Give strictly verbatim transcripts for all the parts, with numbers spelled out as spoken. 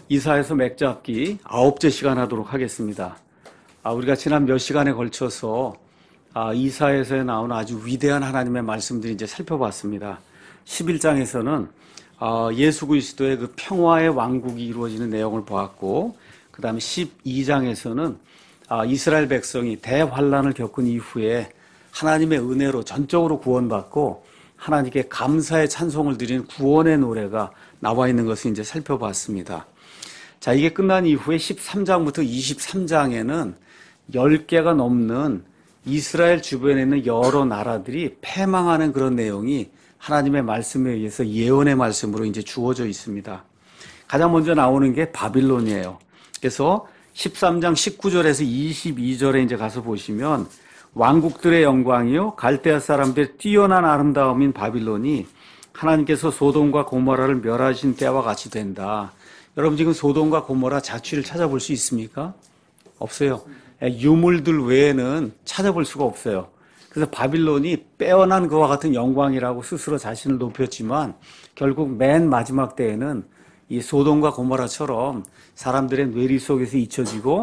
이사야서 맥잡기 아홉째 시간 하도록 하겠습니다. 아, 우리가 지난 몇 시간에 걸쳐서 아, 이사야서에 나오는 아주 위대한 하나님의 말씀들을 이제 살펴봤습니다. 십일 장에서는 아, 예수 그리스도의 그 평화의 왕국이 이루어지는 내용을 보았고, 그 다음에 십이 장에서는 아, 이스라엘 백성이 대환란을 겪은 이후에 하나님의 은혜로 전적으로 구원받고 하나님께 감사의 찬송을 드리는 구원의 노래가 나와 있는 것을 이제 살펴봤습니다. 자, 이게 끝난 이후에 십삼 장부터 이십삼 장에는 열 개가 넘는 이스라엘 주변에 있는 여러 나라들이 패망하는 그런 내용이 하나님의 말씀에 의해서 예언의 말씀으로 이제 주어져 있습니다. 가장 먼저 나오는 게 바빌론이에요. 그래서 십삼 장 십구 절에서 이십이 절에 이제 가서 보시면 왕국들의 영광이요 갈대아 사람들의 뛰어난 아름다움인 바빌론이 하나님께서 소돔과 고모라를 멸하신 때와 같이 된다. 여러분 지금 소돔과 고모라 자취를 찾아볼 수 있습니까? 없어요. 유물들 외에는 찾아볼 수가 없어요. 그래서 바빌론이 빼어난 그와 같은 영광이라고 스스로 자신을 높였지만 결국 맨 마지막 때에는 이 소돔과 고모라처럼 사람들의 뇌리 속에서 잊혀지고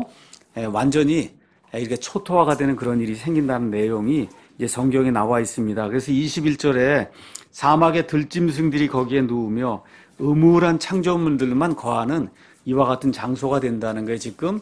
완전히 이렇게 초토화가 되는 그런 일이 생긴다는 내용이 이제 성경에 나와 있습니다. 그래서 이십일 절에 사막의 들짐승들이 거기에 누우며 음울한 창조물들만 거하는 이와 같은 장소가 된다는 거예요. 지금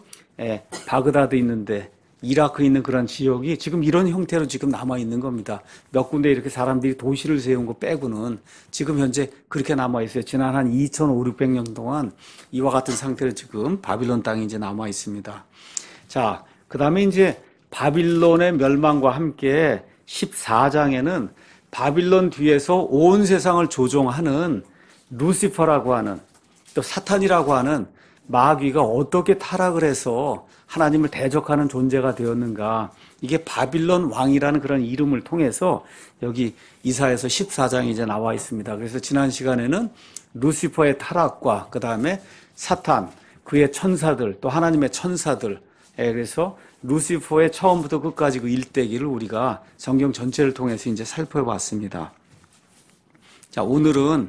바그다드 있는데 이라크 있는 그런 지역이 지금 이런 형태로 지금 남아 있는 겁니다. 몇 군데 이렇게 사람들이 도시를 세운 거 빼고는 지금 현재 그렇게 남아 있어요. 지난 한 이천오백 년 동안 이와 같은 상태로 지금 바빌론 땅이 이제 남아 있습니다. 자, 그 다음에 이제 바빌론의 멸망과 함께 십사 장에는 바빌론 뒤에서 온 세상을 조종하는 루시퍼라고 하는 또 사탄이라고 하는 마귀가 어떻게 타락을 해서 하나님을 대적하는 존재가 되었는가. 이게 바빌론 왕이라는 그런 이름을 통해서 여기 이사야서 십사 장에 이제 나와 있습니다. 그래서 지난 시간에는 루시퍼의 타락과 그 다음에 사탄, 그의 천사들, 또 하나님의 천사들, 그래서 루시퍼의 처음부터 끝까지 그 일대기를 우리가 성경 전체를 통해서 이제 살펴봤습니다. 자, 오늘은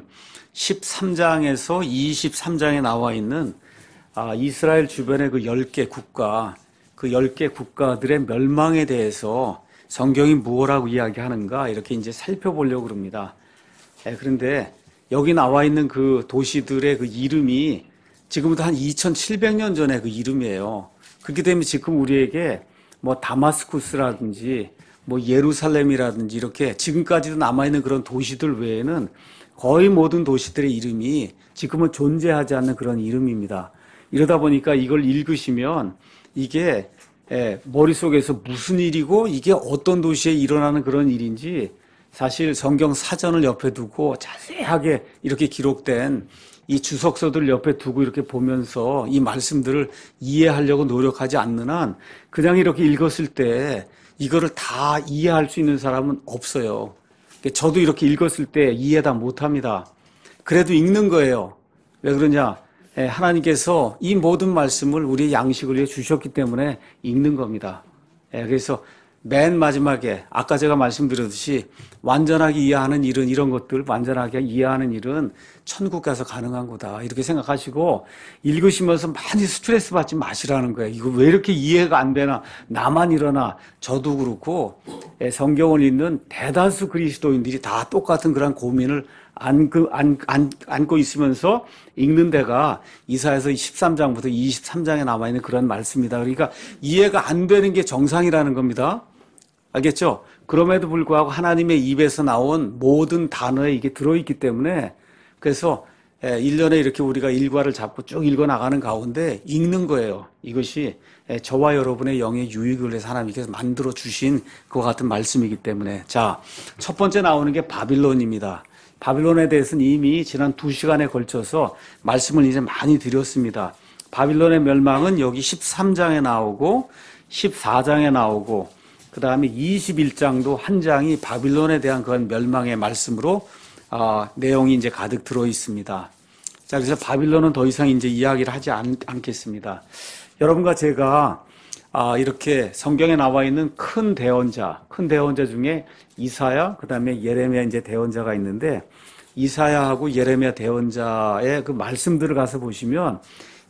십삼 장에서 이십삼 장에 나와 있는 아, 이스라엘 주변의 그 열 개 국가, 그 열 개 국가들의 멸망에 대해서 성경이 무엇라고 이야기하는가 이렇게 이제 살펴보려고 합니다. 예, 그런데 여기 나와 있는 그 도시들의 그 이름이 지금부터 한 이천칠백 년 전의 그 이름이에요. 그렇기 때문에 지금 우리에게 뭐 다마스쿠스라든지 뭐 예루살렘이라든지 이렇게 지금까지도 남아있는 그런 도시들 외에는 거의 모든 도시들의 이름이 지금은 존재하지 않는 그런 이름입니다. 이러다 보니까 이걸 읽으시면 이게 머릿속에서 무슨 일이고 이게 어떤 도시에 일어나는 그런 일인지 사실 성경 사전을 옆에 두고 자세하게 이렇게 기록된 이 주석서들을 옆에 두고 이렇게 보면서 이 말씀들을 이해하려고 노력하지 않는 한 그냥 이렇게 읽었을 때 이거를 다 이해할 수 있는 사람은 없어요. 저도 이렇게 읽었을 때 이해 다 못합니다. 그래도 읽는 거예요. 왜 그러냐? 하나님께서 이 모든 말씀을 우리의 양식을 위해 주셨기 때문에 읽는 겁니다. 그래서 맨 마지막에 아까 제가 말씀드렸듯이 완전하게 이해하는 일은 이런 것들 완전하게 이해하는 일은 천국 가서 가능한 거다 이렇게 생각하시고 읽으시면서 많이 스트레스 받지 마시라는 거예요. 이거 왜 이렇게 이해가 안 되나, 나만 이러나. 저도 그렇고 성경을 읽는 대다수 그리스도인들이 다 똑같은 그런 고민을 안고, 안, 안, 안고 있으면서 읽는 데가 이사야서 십삼 장부터 이십삼 장에 남아있는 그런 말씀이다. 그러니까 이해가 안 되는 게 정상이라는 겁니다. 알겠죠? 그럼에도 불구하고 하나님의 입에서 나온 모든 단어에 이게 들어있기 때문에 그래서 일 년에 이렇게 우리가 일과를 잡고 쭉 읽어나가는 가운데 읽는 거예요. 이것이 저와 여러분의 영의 유익을 위해서 하나님께서 만들어 주신 그와 같은 말씀이기 때문에. 자, 첫 번째 나오는 게 바빌론입니다. 바빌론에 대해서는 이미 지난 두 시간에 걸쳐서 말씀을 이제 많이 드렸습니다. 바빌론의 멸망은 여기 십삼 장에 나오고 십사 장에 나오고 그 다음에 이십일 장도 한 장이 바빌론에 대한 그런 멸망의 말씀으로 어, 내용이 이제 가득 들어 있습니다. 자, 그래서 바빌론은 더 이상 이제 이야기를 하지 않, 않겠습니다. 여러분과 제가 아, 이렇게 성경에 나와 있는 큰 대언자, 큰 대언자 중에 이사야, 그 다음에 예레미야 이제 대언자가 있는데 이사야하고 예레미야 대언자의 그 말씀들을 가서 보시면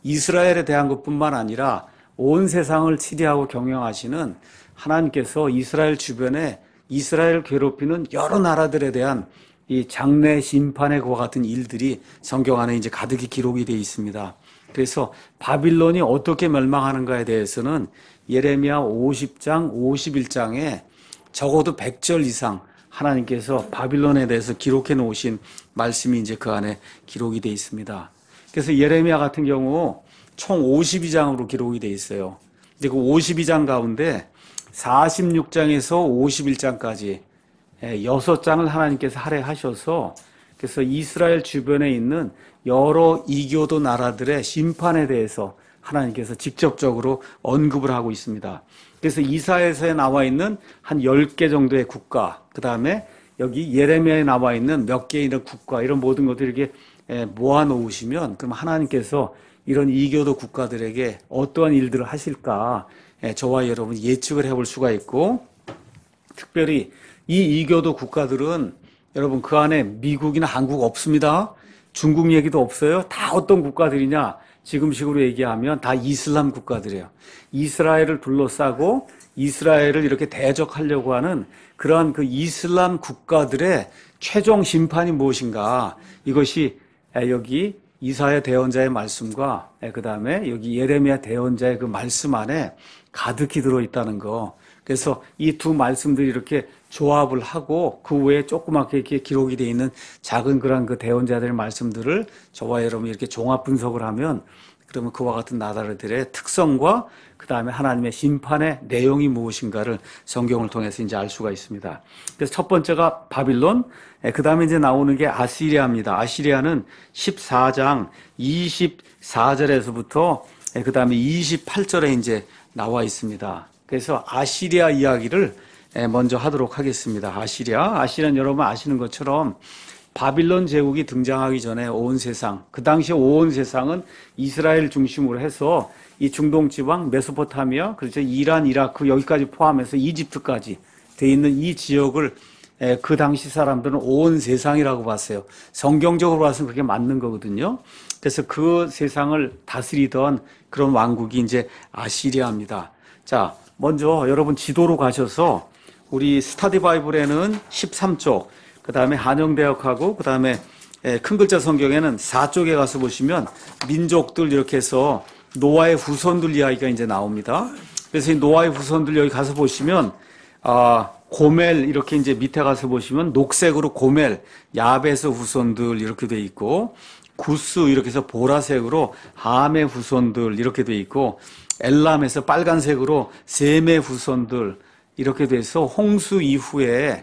이스라엘에 대한 것뿐만 아니라 온 세상을 치리하고 경영하시는 하나님께서 이스라엘 주변에 이스라엘을 괴롭히는 여러 나라들에 대한 이 장래 심판의 그와 같은 일들이 성경 안에 이제 가득히 기록이 되어 있습니다. 그래서 바빌론이 어떻게 멸망하는가에 대해서는 예레미야 오십 장, 오십일 장에 적어도 백 절 이상 하나님께서 바빌론에 대해서 기록해 놓으신 말씀이 이제 그 안에 기록이 되어 있습니다. 그래서 예레미야 같은 경우 총 오십이 장으로 기록이 되어 있어요. 근데 그 오십이 장 가운데 사십육 장에서 오십일 장까지 여섯 장을 하나님께서 할애하셔서 그래서 이스라엘 주변에 있는 여러 이교도 나라들의 심판에 대해서 하나님께서 직접적으로 언급을 하고 있습니다. 그래서 이사야서에 나와 있는 한 열 개 정도의 국가, 그 다음에 여기 예레미야에 나와 있는 몇 개의 이런 국가, 이런 모든 것들을 이렇게 모아 놓으시면 그럼 하나님께서 이런 이교도 국가들에게 어떠한 일들을 하실까 저와 여러분 예측을 해볼 수가 있고, 특별히 이 이교도 국가들은 여러분 그 안에 미국이나 한국 없습니다. 중국 얘기도 없어요. 다 어떤 국가들이냐? 지금식으로 얘기하면 다 이슬람 국가들이에요. 이스라엘을 둘러싸고 이스라엘을 이렇게 대적하려고 하는 그러한 그 이슬람 국가들의 최종 심판이 무엇인가? 이것이 여기 이사야 대언자의 말씀과 그 다음에 여기 예레미야 대언자의 그 말씀 안에 가득히 들어있다는 거. 그래서 이 두 말씀들이 이렇게 조합을 하고 그 외에 조그맣게 이렇게 기록이 되어 있는 작은 그런 그 대언자들의 말씀들을 저와 여러분이 이렇게 종합 분석을 하면 그러면 그와 같은 나라들의 특성과 그 다음에 하나님의 심판의 내용이 무엇인가를 성경을 통해서 이제 알 수가 있습니다. 그래서 첫 번째가 바빌론, 그 다음에 이제 나오는 게 아시리아입니다. 아시리아는 십사 장 이십사 절에서부터 그 다음에 이십팔 절에 이제 나와 있습니다. 그래서 아시리아 이야기를 먼저 하도록 하겠습니다. 아시리아, 아시리아는 여러분 아시는 것처럼 바빌론 제국이 등장하기 전에 온 세상, 그 당시 온 세상은 이스라엘 중심으로 해서 이 중동 지방, 메소포타미아, 그렇죠, 이란, 이라크 여기까지 포함해서 이집트까지 돼 있는 이 지역을 그 당시 사람들은 온 세상이라고 봤어요. 성경적으로 봐서는 그게 맞는 거거든요. 그래서 그 세상을 다스리던 그런 왕국이 이제 아시리아입니다. 자, 먼저 여러분 지도로 가셔서 우리 스터디 바이블에는 십삼 쪽, 그 다음에 한영대역하고 그 다음에 큰 글자 성경에는 사 쪽에 가서 보시면 민족들 이렇게 해서 노아의 후손들 이야기가 이제 나옵니다. 그래서 이 노아의 후손들 여기 가서 보시면 아, 고멜 이렇게 이제 밑에 가서 보시면 녹색으로 고멜, 야벳의 후손들 이렇게 돼 있고, 구스 이렇게 해서 보라색으로 함의 후손들 이렇게 돼 있고, 엘람에서 빨간색으로 셈의 후손들 이렇게 돼서 홍수 이후에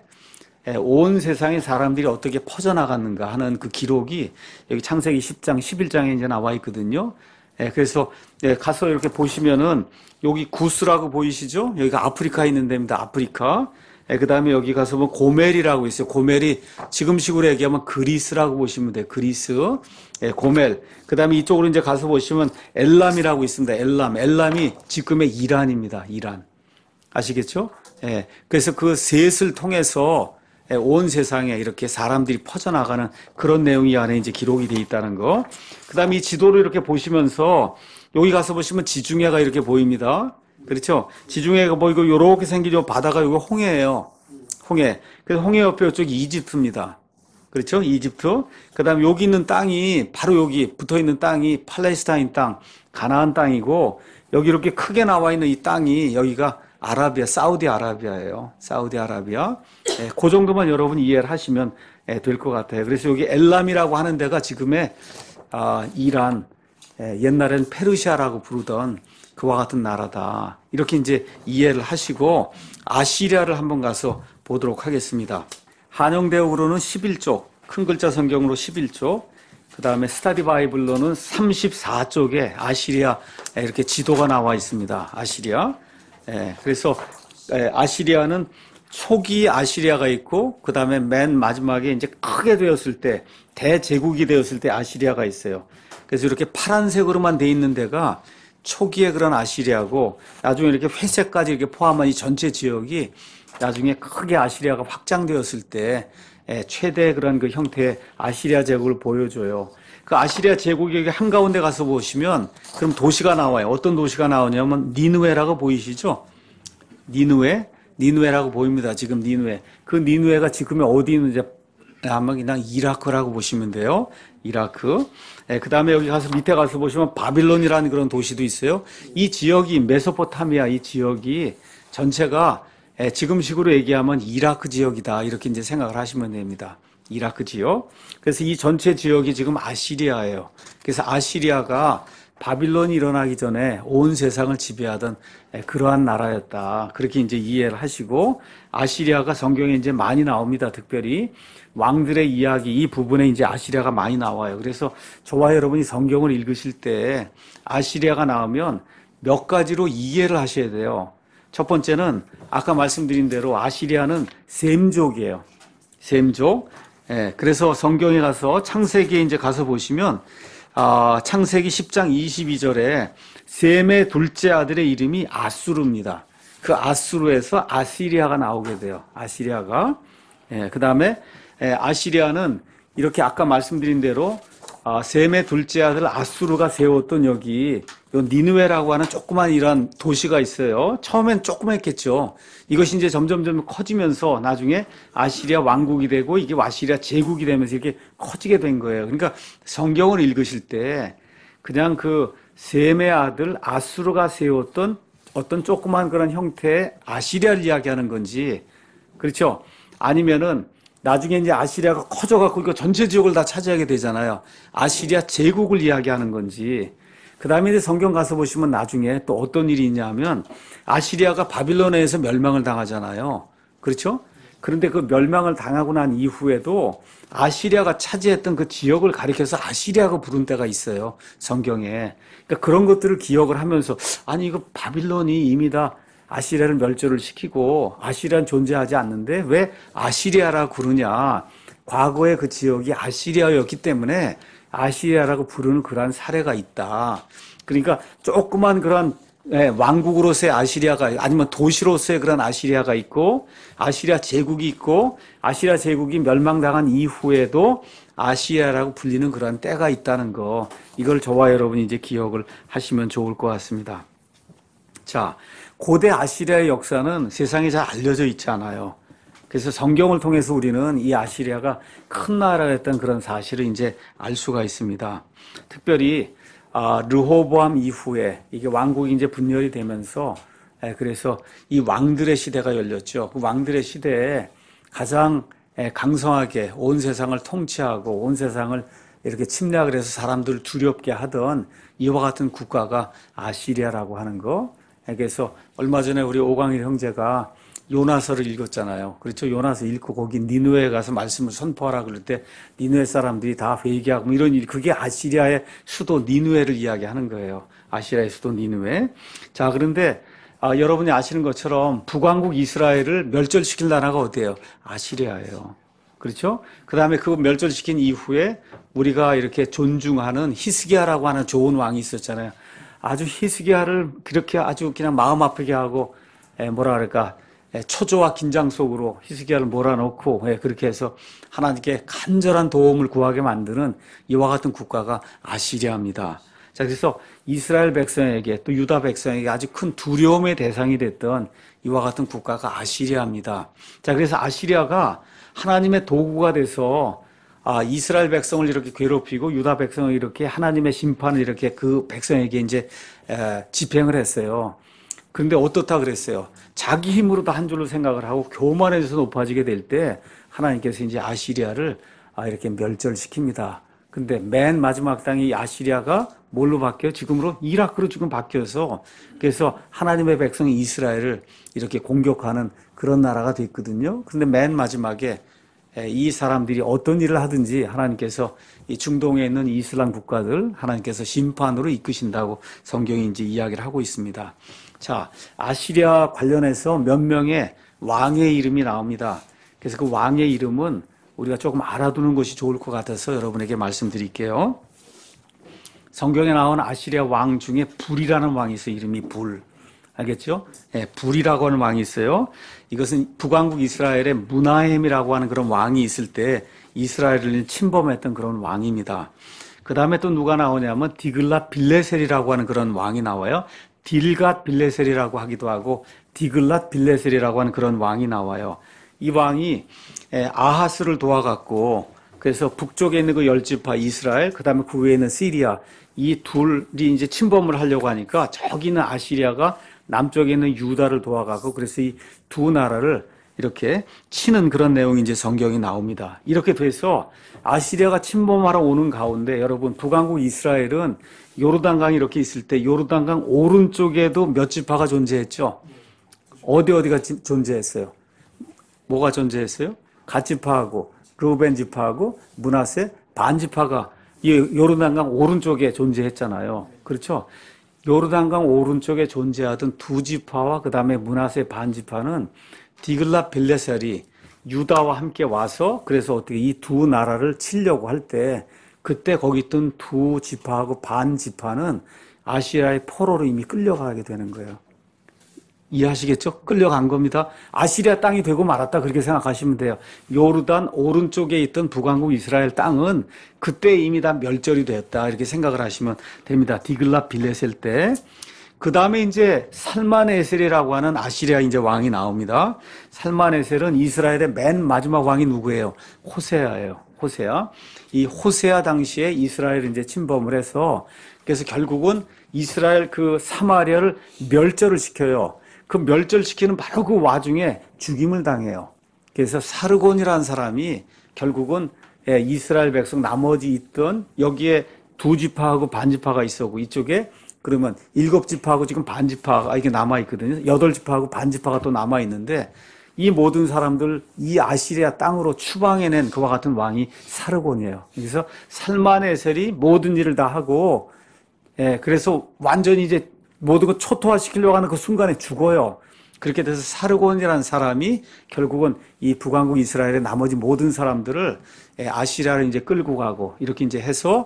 온 세상의 사람들이 어떻게 퍼져나갔는가 하는 그 기록이 여기 창세기 십 장, 십일 장에 이제 나와 있거든요. 그래서 가서 이렇게 보시면은 여기 구스라고 보이시죠? 여기가 아프리카에 있는 데입니다. 아프리카. 그 다음에 여기 가서 보면 고멜이라고 있어요. 고멜이 지금식으로 얘기하면 그리스라고 보시면 돼요. 그리스. 고멜. 그 다음에 이쪽으로 이제 가서 보시면 엘람이라고 있습니다. 엘람. 엘람이 지금의 이란입니다. 이란. 아시겠죠? 예. 그래서 그 셋을 통해서 온 세상에 이렇게 사람들이 퍼져나가는 그런 내용이 안에 이제 기록이 되어 있다는 거. 그 다음에 이 지도를 이렇게 보시면서 여기 가서 보시면 지중해가 이렇게 보입니다. 그렇죠? 지중해가 보이고 요렇게 생긴 요 바다가 요거 홍해예요. 홍해. 그래서 홍해 옆에 이쪽이 이집트입니다. 그렇죠? 이집트. 그 다음에 여기 있는 땅이 바로 여기 붙어 있는 땅이 팔레스타인 땅, 가나안 땅이고, 여기 이렇게 크게 나와 있는 이 땅이 여기가 아라비아, 사우디아라비아예요. 사우디아라비아. 예, 그 정도만 여러분 이해를 하시면 예, 될 것 같아요. 그래서 여기 엘람이라고 하는 데가 지금의 아, 이란, 예, 옛날엔 페르시아라고 부르던 그와 같은 나라다. 이렇게 이제 이해를 하시고 아시리아를 한번 가서 보도록 하겠습니다. 한영대역으로는 십일 쪽, 큰 글자 성경으로 십일 쪽, 그 다음에 스터디 바이블로는 삼십사 쪽에 아시리아 이렇게 지도가 나와 있습니다. 아시리아. 예, 그래서 예, 아시리아는 초기 아시리아가 있고 그 다음에 맨 마지막에 이제 크게 되었을 때 대제국이 되었을 때 아시리아가 있어요. 그래서 이렇게 파란색으로만 돼 있는 데가 초기의 그런 아시리아고 나중에 이렇게 회색까지 이렇게 포함한 이 전체 지역이 나중에 크게 아시리아가 확장되었을 때 최대 그런 그 형태의 아시리아 제국을 보여줘요. 그 아시리아 제국의 한가운데 가서 보시면 그럼 도시가 나와요. 어떤 도시가 나오냐면 니느웨라고 보이시죠? 니느웨, 니느웨라고 보입니다. 지금 니느웨. 그 니느웨가 지금이 어디 있는지 아마 그냥 이라크라고 보시면 돼요. 이라크. 예, 그 다음에 여기 가서 밑에 가서 보시면 바빌론이라는 그런 도시도 있어요. 이 지역이 메소포타미아 이 지역이 전체가 예, 지금식으로 얘기하면 이라크 지역이다. 이렇게 이제 생각을 하시면 됩니다. 이라크 지역. 그래서 이 전체 지역이 지금 아시리아예요. 그래서 아시리아가 바빌론이 일어나기 전에 온 세상을 지배하던 그러한 나라였다. 그렇게 이제 이해를 하시고, 아시리아가 성경에 이제 많이 나옵니다. 특별히 왕들의 이야기 이 부분에 이제 아시리아가 많이 나와요. 그래서 저와 여러분이 성경을 읽으실 때 아시리아가 나오면 몇 가지로 이해를 하셔야 돼요. 첫 번째는 아까 말씀드린 대로 아시리아는 셈족이에요. 셈족. 예, 그래서 성경에 가서 창세기에 이제 가서 보시면 아, 창세기 십 장 이십이 절에 셈의 둘째 아들의 이름이 아수르입니다. 그 아수르에서 아시리아가 나오게 돼요. 아시리아가. 예, 그 다음에 예, 아시리아는 이렇게 아까 말씀드린 대로 아, 셈의 둘째 아들 아수르가 세웠던 여기 요 니느웨라고 하는 조그만 이런 도시가 있어요. 처음엔 조그맣겠죠. 이것이 이제 점점점 커지면서 나중에 아시리아 왕국이 되고 이게 아시리아 제국이 되면서 이렇게 커지게 된 거예요. 그러니까 성경을 읽으실 때 그냥 그 셈의 아들 아수르가 세웠던 어떤 조그만 그런 형태의 아시리아를 이야기하는 건지, 그렇죠? 아니면은 나중에 이제 아시리아가 커져갖고 이거 전체 지역을 다 차지하게 되잖아요. 아시리아 제국을 이야기하는 건지. 그 다음에 이제 성경 가서 보시면 나중에 또 어떤 일이 있냐 하면 아시리아가 바빌론에 의해서 멸망을 당하잖아요. 그렇죠? 그런데 그 멸망을 당하고 난 이후에도 아시리아가 차지했던 그 지역을 가리켜서 아시리아가 부른 때가 있어요. 성경에. 그러니까 그런 것들을 기억을 하면서 아니 이거 바빌론이 이미 다 아시리아를 멸절을 시키고 아시리아는 존재하지 않는데 왜 아시리아라고 부르냐. 과거의 그 지역이 아시리아였기 때문에 아시리아라고 부르는 그러한 사례가 있다. 그러니까 조그만 그런 왕국으로서의 아시리아가 아니면 도시로서의 그런 아시리아가 있고 아시리아 제국이 있고 아시리아 제국이 멸망당한 이후에도 아시리아라고 불리는 그런 때가 있다는 거, 이걸 저와 여러분이 이제 기억을 하시면 좋을 것 같습니다. 자, 고대 아시리아의 역사는 세상에 잘 알려져 있지 않아요. 그래서 성경을 통해서 우리는 이 아시리아가 큰 나라였던 그런 사실을 이제 알 수가 있습니다. 특별히 아, 르호보암 이후에 이게 왕국이 이제 분열이 되면서 에, 그래서 이 왕들의 시대가 열렸죠. 그 왕들의 시대에 가장 에, 강성하게 온 세상을 통치하고 온 세상을 이렇게 침략을 해서 사람들을 두렵게 하던 이와 같은 국가가 아시리아라고 하는 거. 그래서 얼마 전에 우리 오광일 형제가 요나서를 읽었잖아요. 그렇죠. 요나서 읽고 거기 니느웨에 가서 말씀을 선포하라 그럴 때 니느웨 사람들이 다 회개하고 이런 일, 그게 아시리아의 수도 니느웨를 이야기하는 거예요. 아시리아의 수도 니느웨. 자, 그런데 아, 여러분이 아시는 것처럼 북왕국 이스라엘을 멸절시킨 나라가 어디예요? 아시리아예요. 그렇죠? 그 다음에 그 멸절시킨 이후에 우리가 이렇게 존중하는 히스기야라고 하는 좋은 왕이 있었잖아요. 아주 히스기야를 그렇게 아주 그냥 마음 아프게 하고 에, 뭐라 그럴까, 초조와 긴장 속으로 히스기야를 몰아넣고 그렇게 해서 하나님께 간절한 도움을 구하게 만드는 이와 같은 국가가 아시리아입니다. 자, 그래서 이스라엘 백성에게 또 유다 백성에게 아주 큰 두려움의 대상이 됐던 이와 같은 국가가 아시리아입니다. 자, 그래서 아시리아가 하나님의 도구가 돼서 아, 이스라엘 백성을 이렇게 괴롭히고 유다 백성을 이렇게 하나님의 심판을 이렇게 그 백성에게 이제 에, 집행을 했어요. 그런데 어떻다 그랬어요? 자기 힘으로 다 한 줄로 생각을 하고 교만해져서 높아지게 될 때 하나님께서 이제 아시리아를 이렇게 멸절시킵니다. 근데 맨 마지막 땅이 아시리아가 뭘로 바뀌어요? 지금으로 이라크로 지금 바뀌어서 그래서 하나님의 백성 이스라엘을 이렇게 공격하는 그런 나라가 됐거든요. 근데 맨 마지막에 이 사람들이 어떤 일을 하든지 하나님께서 이 중동에 있는 이슬람 국가들 하나님께서 심판으로 이끄신다고 성경이 이제 이야기를 하고 있습니다. 자, 아시리아 관련해서 몇 명의 왕의 이름이 나옵니다. 그래서 그 왕의 이름은 우리가 조금 알아두는 것이 좋을 것 같아서 여러분에게 말씀드릴게요. 성경에 나온 아시리아 왕 중에 불이라는 왕이 있어요. 이름이 불. 알겠죠? 예, 불이라고 하는 왕이 있어요. 이것은 북왕국 이스라엘에 무나헴이라고 하는 그런 왕이 있을 때 이스라엘을 침범했던 그런 왕입니다. 그 다음에 또 누가 나오냐면 디글랏 빌레셀이라고 하는 그런 왕이 나와요. 딜갓 빌레셀이라고 하기도 하고 디글랏 빌레셀이라고 하는 그런 왕이 나와요. 이 왕이 아하스를 도와갖고 그래서 북쪽에 있는 그 열 지파 이스라엘, 그 다음에 그 위에 있는 시리아, 이 둘이 이제 침범을 하려고 하니까 저기 있는 아시리아가 남쪽에 있는 유다를 도와가고 그래서 이 두 나라를 이렇게 치는 그런 내용이 이제 성경이 나옵니다. 이렇게 돼서 아시리아가 침범하러 오는 가운데 여러분 북왕국 이스라엘은 요르단강이 이렇게 있을 때 요르단강 오른쪽에도 몇 지파가 존재했죠? 어디 어디가 존재했어요? 뭐가 존재했어요? 갓 지파하고 르우벤 지파하고 므낫세 반 지파가 이 요르단강 오른쪽에 존재했잖아요. 그렇죠? 요르단강 오른쪽에 존재하던 두 지파와 그 다음에 므낫세 반 지파는 디글랏 빌레셀이 유다와 함께 와서 그래서 어떻게 이 두 나라를 치려고 할 때 그때 거기 있던 두 지파하고 반 지파는 아시리아의 포로로 이미 끌려가게 되는 거예요. 이해하시겠죠? 끌려간 겁니다. 아시리아 땅이 되고 말았다 그렇게 생각하시면 돼요. 요르단 오른쪽에 있던 북왕국 이스라엘 땅은 그때 이미 다 멸절이 되었다 이렇게 생각을 하시면 됩니다. 디글랏 빌레셀 때. 그 다음에 이제 살만에셀이라고 하는 아시리아 이제 왕이 나옵니다. 살만에셀은 이스라엘의 맨 마지막 왕이 누구예요? 호세아예요. 호세아. 이 호세아 당시에 이스라엘을 이제 침범을 해서 그래서 결국은 이스라엘 그 사마리아를 멸절을 시켜요. 그 멸절시키는 바로 그 와중에 죽임을 당해요. 그래서 사르곤이라는 사람이 결국은 이스라엘 백성 나머지 있던 여기에 두 지파하고 반 지파가 있었고 이쪽에 그러면 일곱 지파하고 지금 반 지파가 이게 남아 있거든요. 여덟 지파하고 반 지파가 또 남아 있는데 이 모든 사람들 이 아시리아 땅으로 추방해낸 그와 같은 왕이 사르곤이에요. 그래서 살만에셀이 모든 일을 다 하고 예, 그래서 완전히 이제 모든 걸 초토화시키려고 하는 그 순간에 죽어요. 그렇게 돼서 사르곤이라는 사람이 결국은 이 북왕국 이스라엘의 나머지 모든 사람들을 아시리아를 이제 끌고 가고 이렇게 이제 해서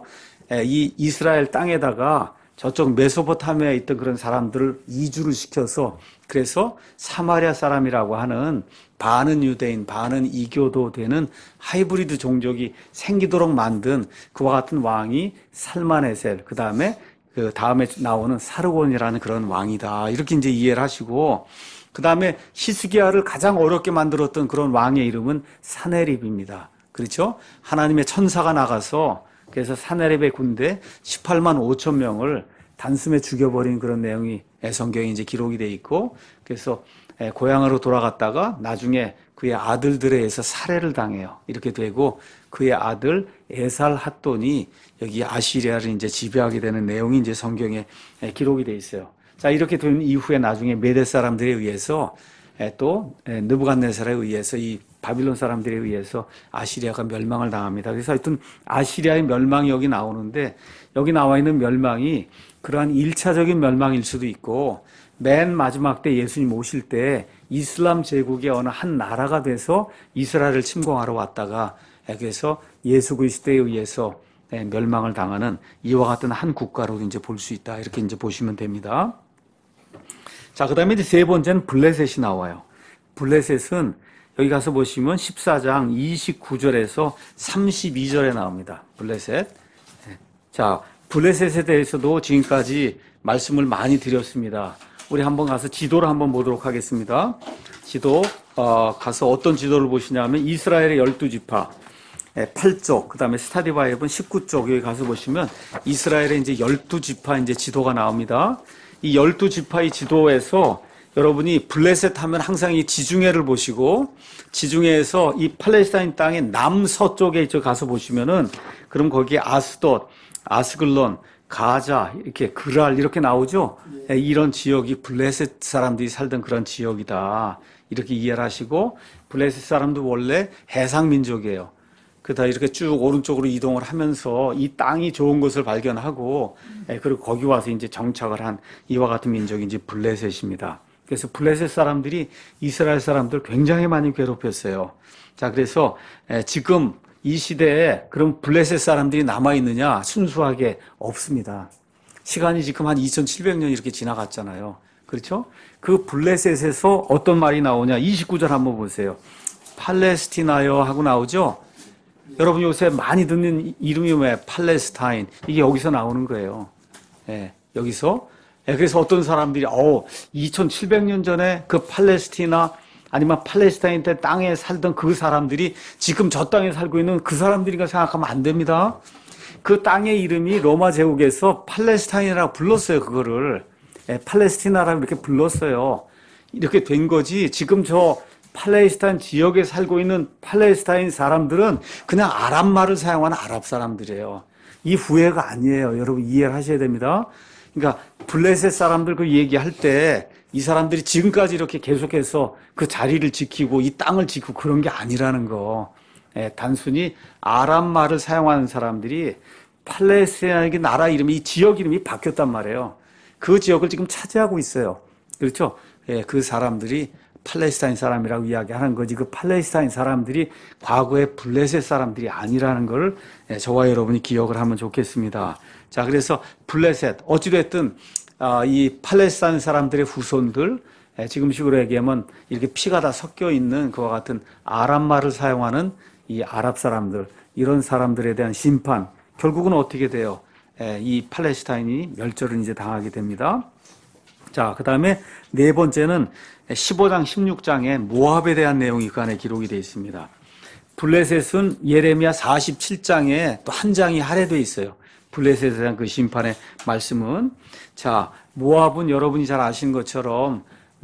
이 이스라엘 땅에다가 저쪽 메소포타미아에 있던 그런 사람들을 이주를 시켜서 그래서 사마리아 사람이라고 하는 반은 유대인, 반은 이교도 되는 하이브리드 종족이 생기도록 만든 그와 같은 왕이 살만에셀, 그 다음에 그 다음에 나오는 사르곤이라는 그런 왕이다. 이렇게 이제 이해를 하시고, 그 다음에 히스기야를 가장 어렵게 만들었던 그런 왕의 이름은 사네립입니다. 그렇죠? 하나님의 천사가 나가서 그래서 사네립의 군대 십팔만 오천 명을 단숨에 죽여버린 그런 내용이 성경에 이제 기록이 돼 있고, 그래서 고향으로 돌아갔다가 나중에 그의 아들들에 의해서 살해를 당해요. 이렇게 되고 그의 아들 에살 핫돈이 여기 아시리아를 이제 지배하게 되는 내용이 이제 성경에 기록이 돼 있어요. 자, 이렇게 된 이후에 나중에 메대 사람들에 의해서 또 느부갓네살에 의해서 이 바빌론 사람들에 의해서 아시리아가 멸망을 당합니다. 그래서 하여튼 아시리아의 멸망이 여기 나오는데 여기 나와 있는 멸망이 그러한 일차적인 멸망일 수도 있고 맨 마지막 때 예수님 오실 때 이슬람 제국의 어느 한 나라가 돼서 이스라엘을 침공하러 왔다가 그래서 예수 그리스도에 의해서 멸망을 당하는 이와 같은 한 국가로 이제 볼 수 있다. 이렇게 이제 보시면 됩니다. 자, 그 다음에 이제 세 번째는 블레셋이 나와요. 블레셋은 여기 가서 보시면 십사 장 이십구 절에서 삼십이 절에 나옵니다. 블레셋. 자, 블레셋에 대해서도 지금까지 말씀을 많이 드렸습니다. 우리 한번 가서 지도를 한번 보도록 하겠습니다. 지도, 어, 가서 어떤 지도를 보시냐면 이스라엘의 열두 지파, 팔 쪽, 그 다음에 스타디 바이블은 십구 쪽, 여기 가서 보시면 이스라엘의 이제 열두 지파 이제 지도가 나옵니다. 이 열두 지파의 지도에서 여러분이 블레셋 하면 항상 이 지중해를 보시고 지중해에서 이 팔레스타인 땅의 남서쪽에 이쪽 가서 보시면은 그럼 거기에 아스돗, 아스글론, 가자, 이렇게 그랄 이렇게 나오죠. 네. 이런 지역이 블레셋 사람들이 살던 그런 지역이다. 이렇게 이해를 하시고 블레셋 사람도 원래 해상 민족이에요. 그다 이렇게 쭉 오른쪽으로 이동을 하면서 이 땅이 좋은 것을 발견하고 그리고 거기 와서 이제 정착을 한 이와 같은 민족이 이제 블레셋입니다. 그래서 블레셋 사람들이 이스라엘 사람들 굉장히 많이 괴롭혔어요. 자, 그래서 지금 이 시대에 그럼 블레셋 사람들이 남아있느냐? 순수하게 없습니다. 시간이 지금 한 이천칠백 년 이렇게 지나갔잖아요. 그렇죠? 그 블레셋에서 어떤 말이 나오냐? 이십구 절 한번 보세요. 팔레스티나여 하고 나오죠? 여러분 요새 많이 듣는 이름이 왜 팔레스타인. 이게 여기서 나오는 거예요. 예, 여기서. 예, 그래서 어떤 사람들이, 어, 이천칠백 년 전에 그 팔레스티나 아니면 팔레스타인 때 땅에 살던 그 사람들이 지금 저 땅에 살고 있는 그 사람들인가 생각하면 안 됩니다. 그 땅의 이름이 로마 제국에서 팔레스타인이라고 불렀어요, 그거를. 예, 팔레스티나라고 이렇게 불렀어요. 이렇게 된 거지. 지금 저 팔레스타인 지역에 살고 있는 팔레스타인 사람들은 그냥 아랍말을 사용하는 아랍 사람들이에요. 이 후회가 아니에요. 여러분 이해를 하셔야 됩니다. 그러니까 블레셋 사람들 그 얘기할 때 이 사람들이 지금까지 이렇게 계속해서 그 자리를 지키고 이 땅을 지키고 그런 게 아니라는 거. 예, 단순히 아랍말을 사용하는 사람들이 팔레스타인의 나라 이름이, 이 지역 이름이 바뀌었단 말이에요. 그 지역을 지금 차지하고 있어요. 그렇죠? 예, 그 사람들이 팔레스타인 사람이라고 이야기하는 거지. 그 팔레스타인 사람들이 과거의 블레셋 사람들이 아니라는 걸 예, 저와 여러분이 기억을 하면 좋겠습니다. 자, 그래서 블레셋 어찌됐든 아, 이 팔레스타인 사람들의 후손들, 예, 지금식으로 얘기하면 이렇게 피가 다 섞여 있는 그와 같은 아랍말을 사용하는 이 아랍 사람들, 이런 사람들에 대한 심판, 결국은 어떻게 돼요? 예, 이 팔레스타인이 멸절을 이제 당하게 됩니다. 자, 그 다음에 네 번째는 십오 장, 십육 장에 모압에 대한 내용이 그 안에 기록이 되어 있습니다. 블레셋은 예레미야 사십칠 장에 또 한 장이 할애되어 있어요. 블레셋에 대한 그 심판의 말씀은. 자, 모압은 여러분이 잘 아시는 것처럼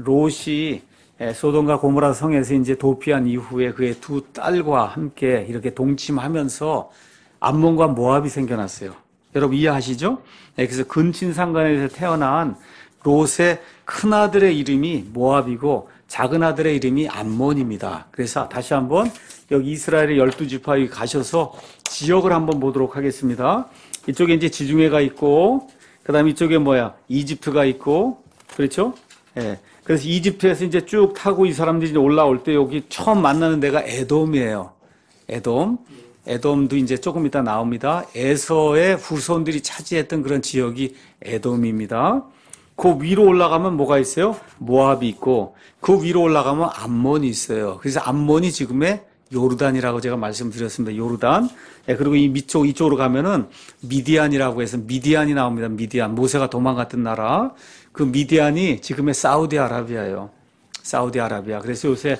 롯이 소돔과 고모라 성에서 이제 도피한 이후에 그의 두 딸과 함께 이렇게 동침하면서 암몬과 모압이 생겨났어요. 여러분 이해하시죠? 네, 그래서 근친상간에서 태어난 롯의 큰아들의 이름이 모압이고 작은 아들의 이름이 암몬입니다. 그래서 다시 한번 여기 이스라엘의 열두 지파에 가셔서 지역을 한번 보도록 하겠습니다. 이쪽에 이제 지중해가 있고, 그 다음에 이쪽에 뭐야? 이집트가 있고, 그렇죠? 예. 그래서 이집트에서 이제 쭉 타고 이 사람들이 이제 올라올 때 여기 처음 만나는 데가 에돔이에요. 에돔. 에돔도 이제 조금 이따 나옵니다. 에서의 후손들이 차지했던 그런 지역이 에돔입니다. 그 위로 올라가면 뭐가 있어요? 모압이 있고, 그 위로 올라가면 암몬이 있어요. 그래서 암몬이 지금의 요르단이라고 제가 말씀드렸습니다. 요르단. 예, 그리고 이 밑쪽, 이쪽으로 가면은 미디안이라고 해서 미디안이 나옵니다. 미디안. 모세가 도망갔던 나라. 그 미디안이 지금의 사우디아라비아예요. 사우디아라비아. 그래서 요새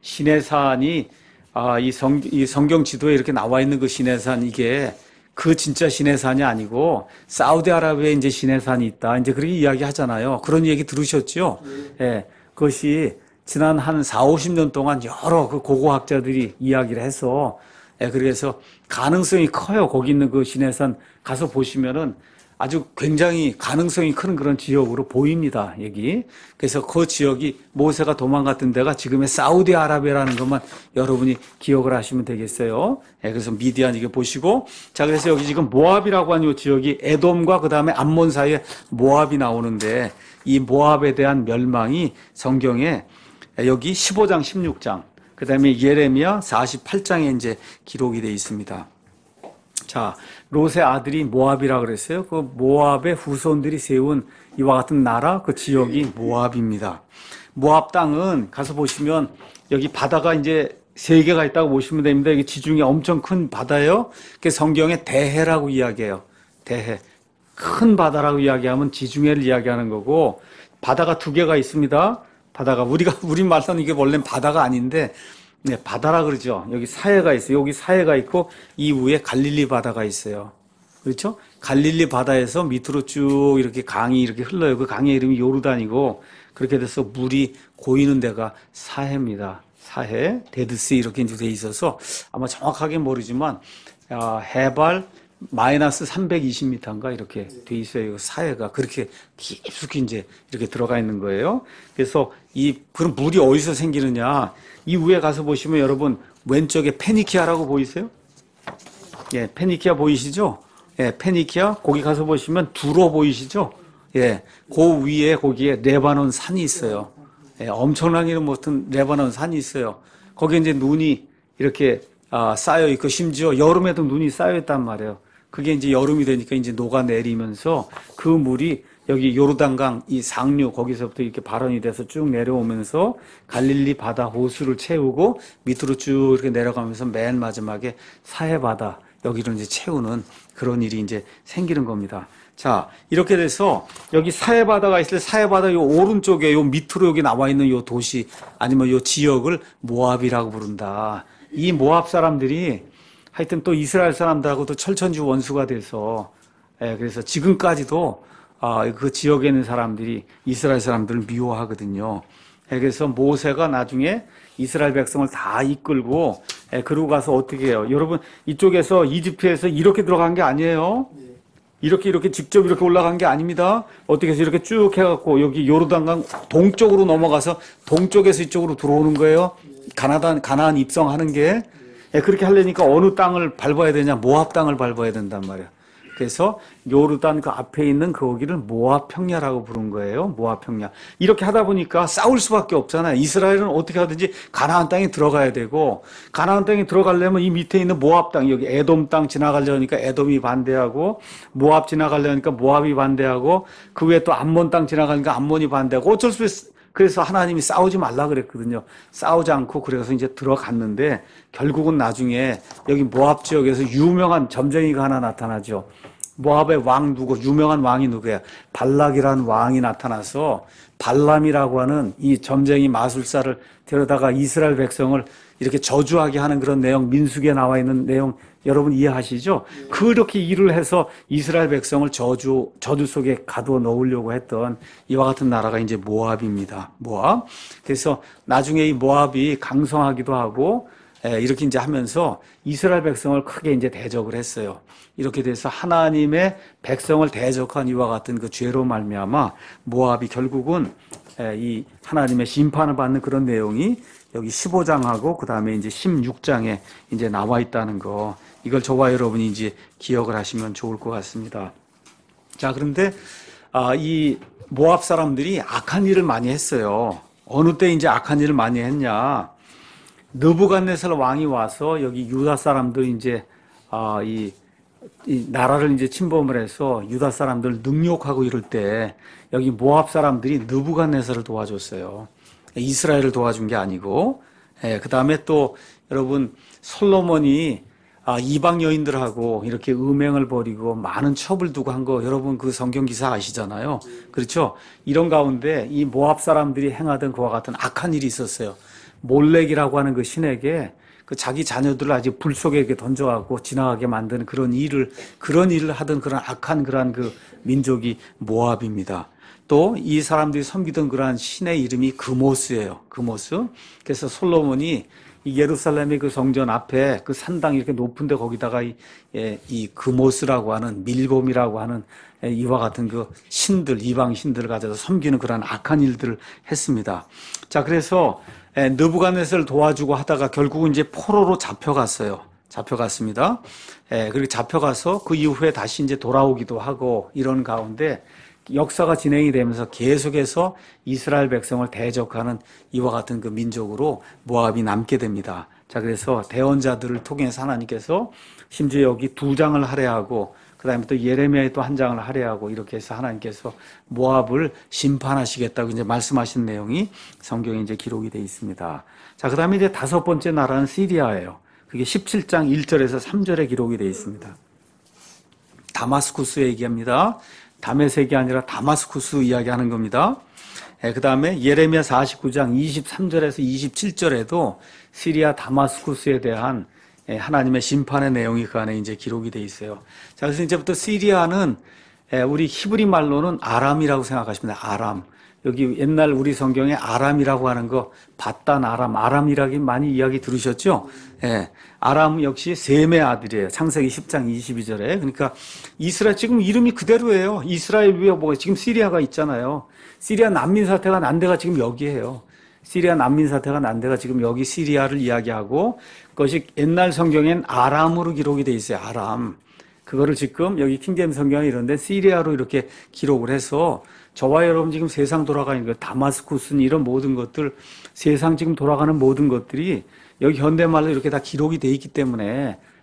시내산이, 아, 이 성, 이 성경 지도에 이렇게 나와 있는 그 시내산, 이게 그 진짜 시내산이 아니고 사우디아라비아에 이제 시내산이 있다. 이제 그렇게 이야기 하잖아요. 그런 얘기 들으셨죠? 예. 예, 그것이 지난 한 사오십 년 동안 여러 그 고고학자들이 이야기를 해서, 예, 그래서 가능성이 커요. 거기 있는 그 시내산 가서 보시면은 아주 굉장히 가능성이 큰 그런 지역으로 보입니다, 여기. 그래서 그 지역이 모세가 도망갔던 데가 지금의 사우디아라비아라는 것만 여러분이 기억을 하시면 되겠어요. 예, 그래서 미디안 이게 보시고, 자, 그래서 여기 지금 모압이라고 하는 이 지역이 에돔과 그 다음에 암몬 사이에 모압이 나오는데, 이 모압에 대한 멸망이 성경에 여기 십오 장, 십육 장, 그 다음에 예레미야 사십팔 장에 이제 기록이 되어 있습니다. 자, 롯의 아들이 모압이라고 그랬어요. 그 모압의 후손들이 세운 이와 같은 나라, 그 지역이 모압입니다. 모압 땅은 가서 보시면 여기 바다가 이제 세 개가 있다고 보시면 됩니다. 여기 지중해 엄청 큰 바다예요. 그 성경에 대해라고 이야기해요. 대해. 큰 바다라고 이야기하면 지중해를 이야기하는 거고, 바다가 두 개가 있습니다. 바다가, 우리가, 우리말로는 이게 원래는 바다가 아닌데, 네, 바다라 그러죠. 여기 사해가 있어요. 여기 사해가 있고, 이 위에 갈릴리 바다가 있어요. 그렇죠? 갈릴리 바다에서 밑으로 쭉 이렇게 강이 이렇게 흘러요. 그 강의 이름이 요르단이고, 그렇게 돼서 물이 고이는 데가 사해입니다. 사해, 데드씨 이렇게 이제 돼 있어서, 아마 정확하게 모르지만, 아, 해발 마이너스 삼백이십 미터인가 이렇게 돼 있어요. 사해가 그렇게 깊숙이 이제 이렇게 들어가 있는 거예요. 그래서 이 그런 물이 어디서 생기느냐? 이 위에 가서 보시면 여러분 왼쪽에 페니키아라고 보이세요? 예, 페니키아 보이시죠? 예, 페니키아 거기 가서 보시면 두로 보이시죠? 예, 그 위에 거기에 레바논 산이 있어요. 예, 엄청나게 못한 레바논 산이 있어요. 거기에 이제 눈이 이렇게 아, 쌓여 있고 심지어 여름에도 눈이 쌓여 있단 말이에요. 그게 이제 여름이 되니까 이제 녹아내리면서 그 물이 여기 요르단강 이 상류 거기서부터 이렇게 발원이 돼서 쭉 내려오면서 갈릴리 바다 호수를 채우고 밑으로 쭉 이렇게 내려가면서 맨 마지막에 사해 바다 여기를 이제 채우는 그런 일이 이제 생기는 겁니다. 자, 이렇게 돼서 여기 사해 바다가 있을 때 사해 바다 요 오른쪽에 요 밑으로 여기 나와 있는 요 도시 아니면 요 지역을 모압이라고 부른다. 이 모압 사람들이 하여튼 또 이스라엘 사람들하고도 철천지 원수가 돼서 예, 그래서 지금까지도 아, 그 지역에 있는 사람들이 이스라엘 사람들을 미워하거든요. 예, 그래서 모세가 나중에 이스라엘 백성을 다 이끌고 예, 그러고 가서 어떻게 해요? 여러분 이쪽에서 이집트에서 이렇게 들어간 게 아니에요. 이렇게 이렇게 직접 이렇게 올라간 게 아닙니다. 어떻게 해서 이렇게 쭉 해갖고 여기 요르단강 동쪽으로 넘어가서 동쪽에서 이쪽으로 들어오는 거예요. 가나안 가나안 입성하는 게 예, 그렇게 하려니까 어느 땅을 밟아야 되냐? 모압 땅을 밟아야 된단 말이에요. 그래서 요르단 그 앞에 있는 거기를 모압 평야라고 부른 거예요. 모압 평야. 이렇게 하다 보니까 싸울 수밖에 없잖아요. 이스라엘은 어떻게 하든지 가나안 땅에 들어가야 되고 가나안 땅에 들어가려면 이 밑에 있는 모압 땅 여기 에돔 땅 지나가려니까 에돔이 반대하고 모압 지나가려니까 모압이 반대하고 그 외에 또 암몬 땅 지나가니까 암몬이 반대하고 어쩔 수 없이 그래서 하나님이 싸우지 말라 그랬거든요. 싸우지 않고 그래서 이제 들어갔는데 결국은 나중에 여기 모압 지역에서 유명한 점쟁이가 하나 나타나죠. 모압의 왕 누구 유명한 왕이 누구야? 발락이라는 왕이 나타나서 발람이라고 하는 이 점쟁이 마술사를 데려다가 이스라엘 백성을 이렇게 저주하게 하는 그런 내용 민수기에 나와 있는 내용 여러분 이해하시죠? 네. 그렇게 일을 해서 이스라엘 백성을 저주, 저주 속에 가두어 넣으려고 했던 이와 같은 나라가 이제 모압입니다. 모압. 그래서 나중에 이 모압이 강성하기도 하고, 예, 이렇게 이제 하면서 이스라엘 백성을 크게 이제 대적을 했어요. 이렇게 돼서 하나님의 백성을 대적한 이와 같은 그 죄로 말미암아 모압이 결국은 예, 이 하나님의 심판을 받는 그런 내용이 여기 십오 장하고 그 다음에 이제 십육 장에 이제 나와 있다는 거. 이걸 저와 여러분이 이제 기억을 하시면 좋을 것 같습니다. 자, 그런데, 아, 이 모압 사람들이 악한 일을 많이 했어요. 어느 때 이제 악한 일을 많이 했냐. 느부갓네살 왕이 와서 여기 유다 사람들 이제, 아, 이, 이 나라를 이제 침범을 해서 유다 사람들 능욕하고 이럴 때 여기 모압 사람들이 느부갓네살을 도와줬어요. 이스라엘을 도와준 게 아니고, 예, 그 다음에 또 여러분 솔로몬이 아, 이방 여인들하고 이렇게 음행을 벌이고 많은 첩을 두고 한 거 여러분 그 성경 기사 아시잖아요. 그렇죠? 이런 가운데 이 모압 사람들이 행하던 그와 같은 악한 일이 있었어요. 몰렉이라고 하는 그 신에게 그 자기 자녀들을 아주 불 속에 이렇게 던져갖고 지나가게 만드는 그런 일을 그런 일을 하던 그런 악한 그러한 그 민족이 모압입니다. 또 이 사람들이 섬기던 그러한 신의 이름이 그모스예요. 그모스. 그래서 솔로몬이 이 예루살렘의 그 성전 앞에 그 산당 이렇게 높은데 거기다가 이, 예, 이 그모스라고 하는 밀곰이라고 하는 예, 이와 같은 그 신들 이방 신들을 가져서 섬기는 그런 악한 일들을 했습니다. 자, 그래서 예, 느부갓네살을 도와주고 하다가 결국은 이제 포로로 잡혀갔어요. 잡혀갔습니다. 예, 그리고 잡혀가서 그 이후에 다시 이제 돌아오기도 하고 이런 가운데 역사가 진행이 되면서 계속해서 이스라엘 백성을 대적하는 이와 같은 그 민족으로 모압이 남게 됩니다. 자, 그래서 대언자들을 통해서 하나님께서 심지어 여기 두 장을 할애하고 그 다음에 또 예레미야에 또 한 장을 할애하고 이렇게 해서 하나님께서 모압을 심판하시겠다고 이제 말씀하신 내용이 성경에 이제 기록이 되어 있습니다. 자, 그 다음에 이제 다섯 번째 나라는 시리아예요. 그게 십칠 장 일 절에서 삼 절에 기록이 되어 있습니다. 다마스쿠스 얘기합니다. 다메섹이 아니라 다마스쿠스 이야기하는 겁니다. 예, 그 다음에 예레미야 사십구 장 이십삼 절에서 이십칠 절에도 시리아 다마스쿠스에 대한 예, 하나님의 심판의 내용이 그 안에 이제 기록이 돼 있어요. 자, 그래서 이제부터 시리아는 예, 우리 히브리 말로는 아람이라고 생각하십니다. 아람. 여기 옛날 우리 성경에 아람이라고 하는 거 바단 아람, 아람이라기 많이 이야기 들으셨죠? 예. 아람 역시 셈의 아들이에요. 창세기 십 장 이십이 절에. 그러니까 이스라엘 지금 이름이 그대로예요. 이스라엘 위에 뭐 지금 시리아가 있잖아요. 시리아 난민 사태가 난 데가 지금 여기예요. 시리아 난민 사태가 난 데가 지금 여기 시리아를 이야기하고 그것이 옛날 성경엔 아람으로 기록이 돼 있어요. 아람. 그거를 지금 여기 킹제임스 성경에 이런데 시리아로 이렇게 기록을 해서 저와 여러분 지금 세상 돌아가는 거 다마스쿠스는 이런 모든 것들 세상 지금 돌아가는 모든 것들이 여기 현대말로 이렇게 다 기록이 돼 있기 때문에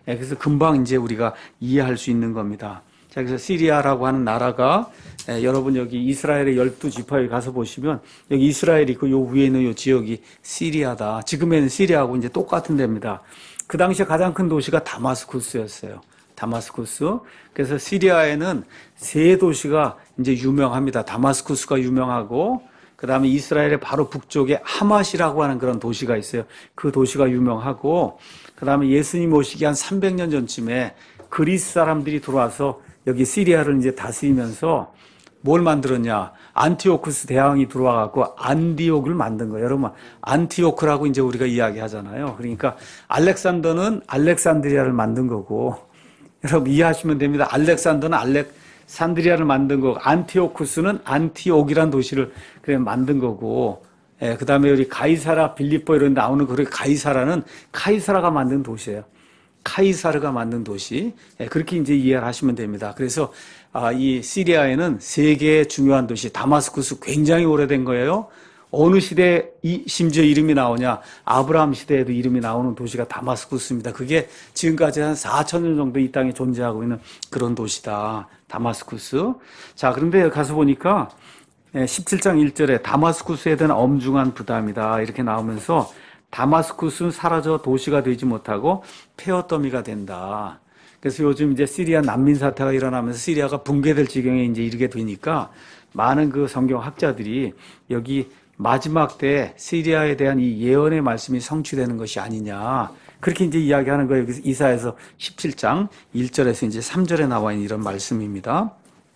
예, 그래서 금방 이제 우리가 이해할 수 있는 겁니다. 자, 그래서 시리아라고 하는 나라가, 예, 여러분 여기 이스라엘의 열두 지파에 가서 보시면 여기 이스라엘이 있고 요 위에 있는 요 지역이 시리아다. 지금에는 시리아하고 이제 똑같은 데입니다. 그 당시에 가장 큰 도시가 다마스쿠스였어요. 다마스쿠스. 그래서 시리아에는 세 도시가 이제 유명합니다. 다마스쿠스가 유명하고, 그 다음에 이스라엘의 바로 북쪽에 하맛이라고 하는 그런 도시가 있어요. 그 도시가 유명하고, 그 다음에 예수님 오시기 한 삼백 년 전쯤에 그리스 사람들이 들어와서 여기 시리아를 이제 다스리면서 뭘 만들었냐. 안티오쿠스 대왕이 들어와갖고 안디옥을 만든 거예요. 여러분, 안티오크라고 이제 우리가 이야기 하잖아요. 그러니까 알렉산더는 알렉산드리아를 만든 거고, 여러분 이해하시면 됩니다. 알렉산더는 알렉산드리아를 만든 거고, 안티오쿠스는 안티옥이라는 도시를 그냥 만든 거고, 예, 그 다음에 우리 가이사라, 빌립보 이런 데 나오는 그 가이사라는 카이사라가 만든 도시예요. 카이사르가 만든 도시. 예, 그렇게 이제 이해를 하시면 됩니다. 그래서 아, 이 시리아에는 세 개의 중요한 도시, 다마스쿠스 굉장히 오래된 거예요. 어느 시대에 이, 심지어 이름이 나오냐? 아브라함 시대에도 이름이 나오는 도시가 다마스쿠스입니다. 그게 지금까지 한 사천 년 정도 이 땅에 존재하고 있는 그런 도시다. 다마스쿠스. 자, 그런데 가서 보니까 십칠 장 일 절에 다마스쿠스에 대한 엄중한 부담이다. 이렇게 나오면서 다마스쿠스는 사라져 도시가 되지 못하고 폐허더미가 된다. 그래서 요즘 이제 시리아 난민 사태가 일어나면서 시리아가 붕괴될 지경에 이제 이르게 되니까 많은 그 성경 학자들이 여기 마지막 때 시리아에 대한 이 예언의 말씀이 성취되는 것이 아니냐. 그렇게 이제 이야기하는 거예요. 그래서 이사야서 십칠 장 일 절에서 이제 삼 절에 나와 있는 이런 말씀입니다.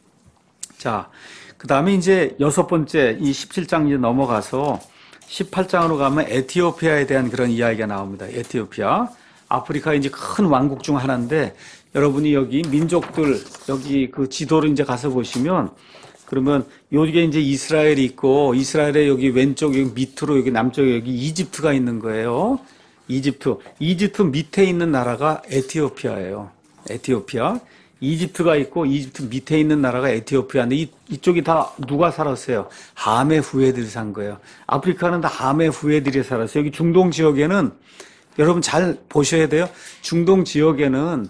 자, 그 다음에 이제 여섯 번째 이 십칠 장 이제 넘어가서 십팔 장으로 가면 에티오피아에 대한 그런 이야기가 나옵니다. 에티오피아. 아프리카 이제 큰 왕국 중 하나인데, 여러분이 여기 민족들, 여기 그 지도를 이제 가서 보시면, 그러면 여기에 이제 이스라엘이 있고, 이스라엘의 여기 왼쪽, 여기 밑으로 여기 남쪽에 여기 이집트가 있는 거예요. 이집트. 이집트 밑에 있는 나라가 에티오피아예요. 에티오피아. 이집트가 있고, 이집트 밑에 있는 나라가 에티오피아인데, 이, 이쪽이 다 누가 살았어요? 함의 후예들이 산 거예요. 아프리카는 다 함의 후예들이 살았어요. 여기 중동 지역에는, 여러분 잘 보셔야 돼요. 중동 지역에는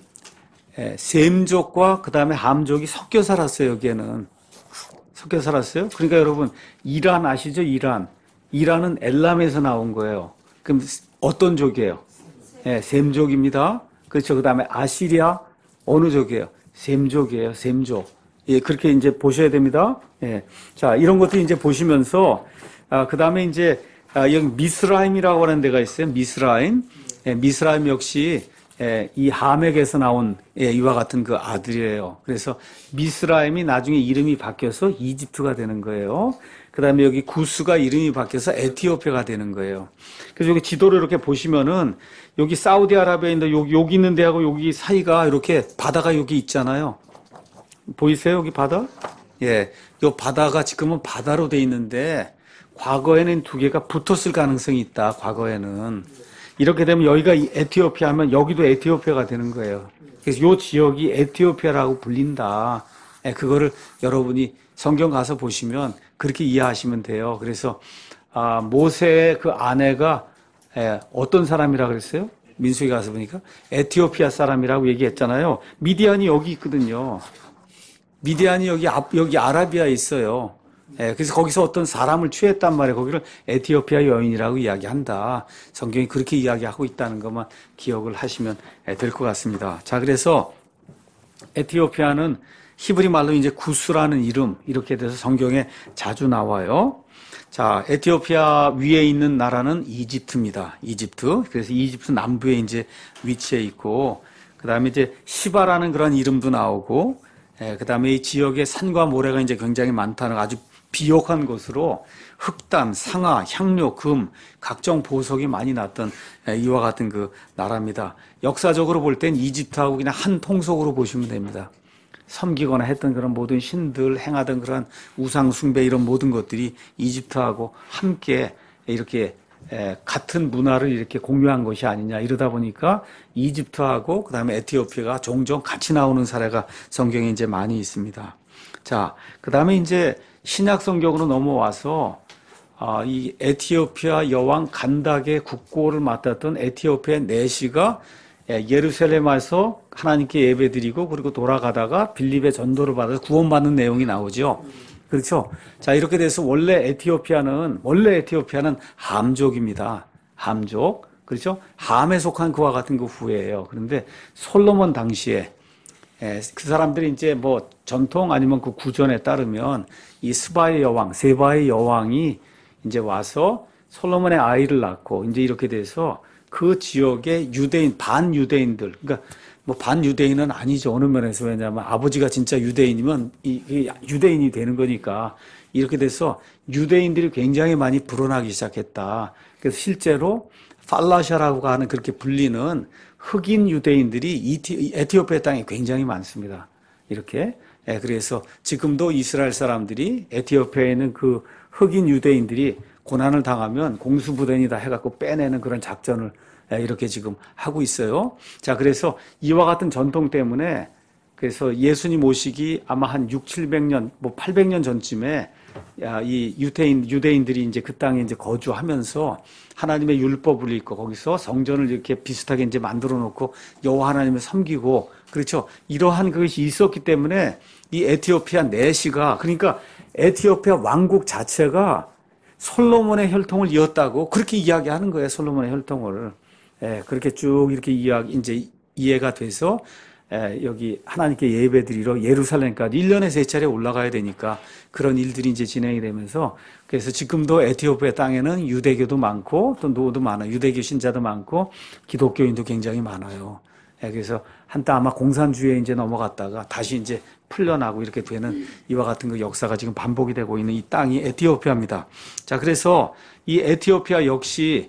셈족과 그 다음에 함족이 섞여 살았어요. 여기에는. 섞여 살았어요. 그러니까 여러분, 이란 아시죠? 이란. 이란은 엘람에서 나온 거예요. 그럼 어떤 족이에요? 네, 셈족입니다. 그렇죠. 그 다음에 아시리아, 어느 족이에요? 셈족이에요. 셈족. 예, 그렇게 이제 보셔야 됩니다. 예. 자, 이런 것도 이제 보시면서, 아, 그 다음에 이제, 아, 여기 미스라임이라고 하는 데가 있어요. 미스라임. 예, 미스라임 역시, 예, 이 하멕에서 나온, 예, 이와 같은 그 아들이에요. 그래서 미스라임이 나중에 이름이 바뀌어서 이집트가 되는 거예요. 그 다음에 여기 구스가 이름이 바뀌어서 에티오피아가 되는 거예요. 그래서 여기 지도를 이렇게 보시면은, 여기 사우디아라비아인데 여기, 여기 있는 데하고 여기 사이가 이렇게 바다가 여기 있잖아요. 보이세요? 여기 바다? 예. 요 바다가 지금은 바다로 돼 있는데, 과거에는 두 개가 붙었을 가능성이 있다. 과거에는. 이렇게 되면 여기가 에티오피아 하면 여기도 에티오피아가 되는 거예요. 그래서 요 지역이 에티오피아라고 불린다. 예, 그거를 여러분이 성경 가서 보시면 그렇게 이해하시면 돼요. 그래서 아, 모세의 그 아내가 예, 어떤 사람이라 그랬어요? 민수기 가서 보니까 에티오피아 사람이라고 얘기했잖아요. 미디안이 여기 있거든요. 미디안이 여기 앞 여기 아라비아에 있어요. 예, 그래서 거기서 어떤 사람을 취했단 말이에요. 거기를 에티오피아 여인이라고 이야기한다. 성경이 그렇게 이야기하고 있다는 것만 기억을 하시면 될 것 같습니다. 자, 그래서 에티오피아는 히브리 말로 이제 구스라는 이름, 이렇게 돼서 성경에 자주 나와요. 자, 에티오피아 위에 있는 나라는 이집트입니다. 이집트. 그래서 이집트 남부에 이제 위치해 있고, 그 다음에 이제 시바라는 그런 이름도 나오고, 예, 그 다음에 이 지역에 산과 모래가 이제 굉장히 많다는 아주 비옥한 곳으로 흑담, 상아, 향료, 금, 각종 보석이 많이 났던 이와 같은 그 나라입니다. 역사적으로 볼 땐 이집트하고 그냥 한 통속으로 보시면 됩니다. 섬기거나 했던 그런 모든 신들, 행하던 그런 우상 숭배 이런 모든 것들이 이집트하고 함께 이렇게 같은 문화를 이렇게 공유한 것이 아니냐. 이러다 보니까 이집트하고 그다음에 에티오피아가 종종 같이 나오는 사례가 성경에 이제 많이 있습니다. 자, 그다음에 이제 신약 성경으로 넘어와서 아, 이 에티오피아 여왕 간닥의 국고를 맡았던 에티오피아 내시가 예, 예루살렘 와서 하나님께 예배드리고 그리고 돌아가다가 빌립의 전도를 받아서 구원받는 내용이 나오죠. 그렇죠? 자, 이렇게 돼서 원래 에티오피아는 원래 에티오피아는 함족입니다. 함족. 그렇죠? 함에 속한 그와 같은 그 후예예요. 그런데 솔로몬 당시에 예, 그 사람들이 이제 뭐 전통 아니면 그 구전에 따르면 이 스바의 여왕, 세바의 여왕이 이제 와서 솔로몬의 아이를 낳고 이제 이렇게 돼서 그 지역의 유대인, 반유대인들, 그러니까 뭐 반유대인은 아니죠. 어느 면에서. 왜냐하면 아버지가 진짜 유대인이면 이 유대인이 되는 거니까 이렇게 돼서 유대인들이 굉장히 많이 불어나기 시작했다. 그래서 실제로 팔라샤라고 하는 그렇게 불리는 흑인 유대인들이 에티오피아 땅에 굉장히 많습니다. 이렇게. 예, 그래서 지금도 이스라엘 사람들이 에티오피아에 있는 그 흑인 유대인들이 고난을 당하면 공수부대니다 해갖고 빼내는 그런 작전을 이렇게 지금 하고 있어요. 자, 그래서 이와 같은 전통 때문에 그래서 예수님 오시기 아마 한 육칠백 년, 뭐 팔백 년 전쯤에 이 유대인, 유대인들이 이제 그 땅에 이제 거주하면서 하나님의 율법을 읽고 거기서 성전을 이렇게 비슷하게 이제 만들어 놓고 여호와 하나님을 섬기고 그렇죠. 이러한 것이 있었기 때문에 이 에티오피아 내시가 그러니까 에티오피아 왕국 자체가 솔로몬의 혈통을 이었다고 그렇게 이야기하는 거예요. 솔로몬의 혈통을. 예, 그렇게 쭉 이렇게 이야기, 이제 이해가 돼서, 예, 여기 하나님께 예배드리러 예루살렘까지 일 년에 세 차례 올라가야 되니까 그런 일들이 이제 진행이 되면서 그래서 지금도 에티오피아 땅에는 유대교도 많고 또 노도 많아요. 유대교 신자도 많고 기독교인도 굉장히 많아요. 예, 그래서 한때 아마 공산주의에 이제 넘어갔다가 다시 이제 풀려나고 이렇게 되는 이와 같은 그 역사가 지금 반복이 되고 있는 이 땅이 에티오피아입니다. 자, 그래서 이 에티오피아 역시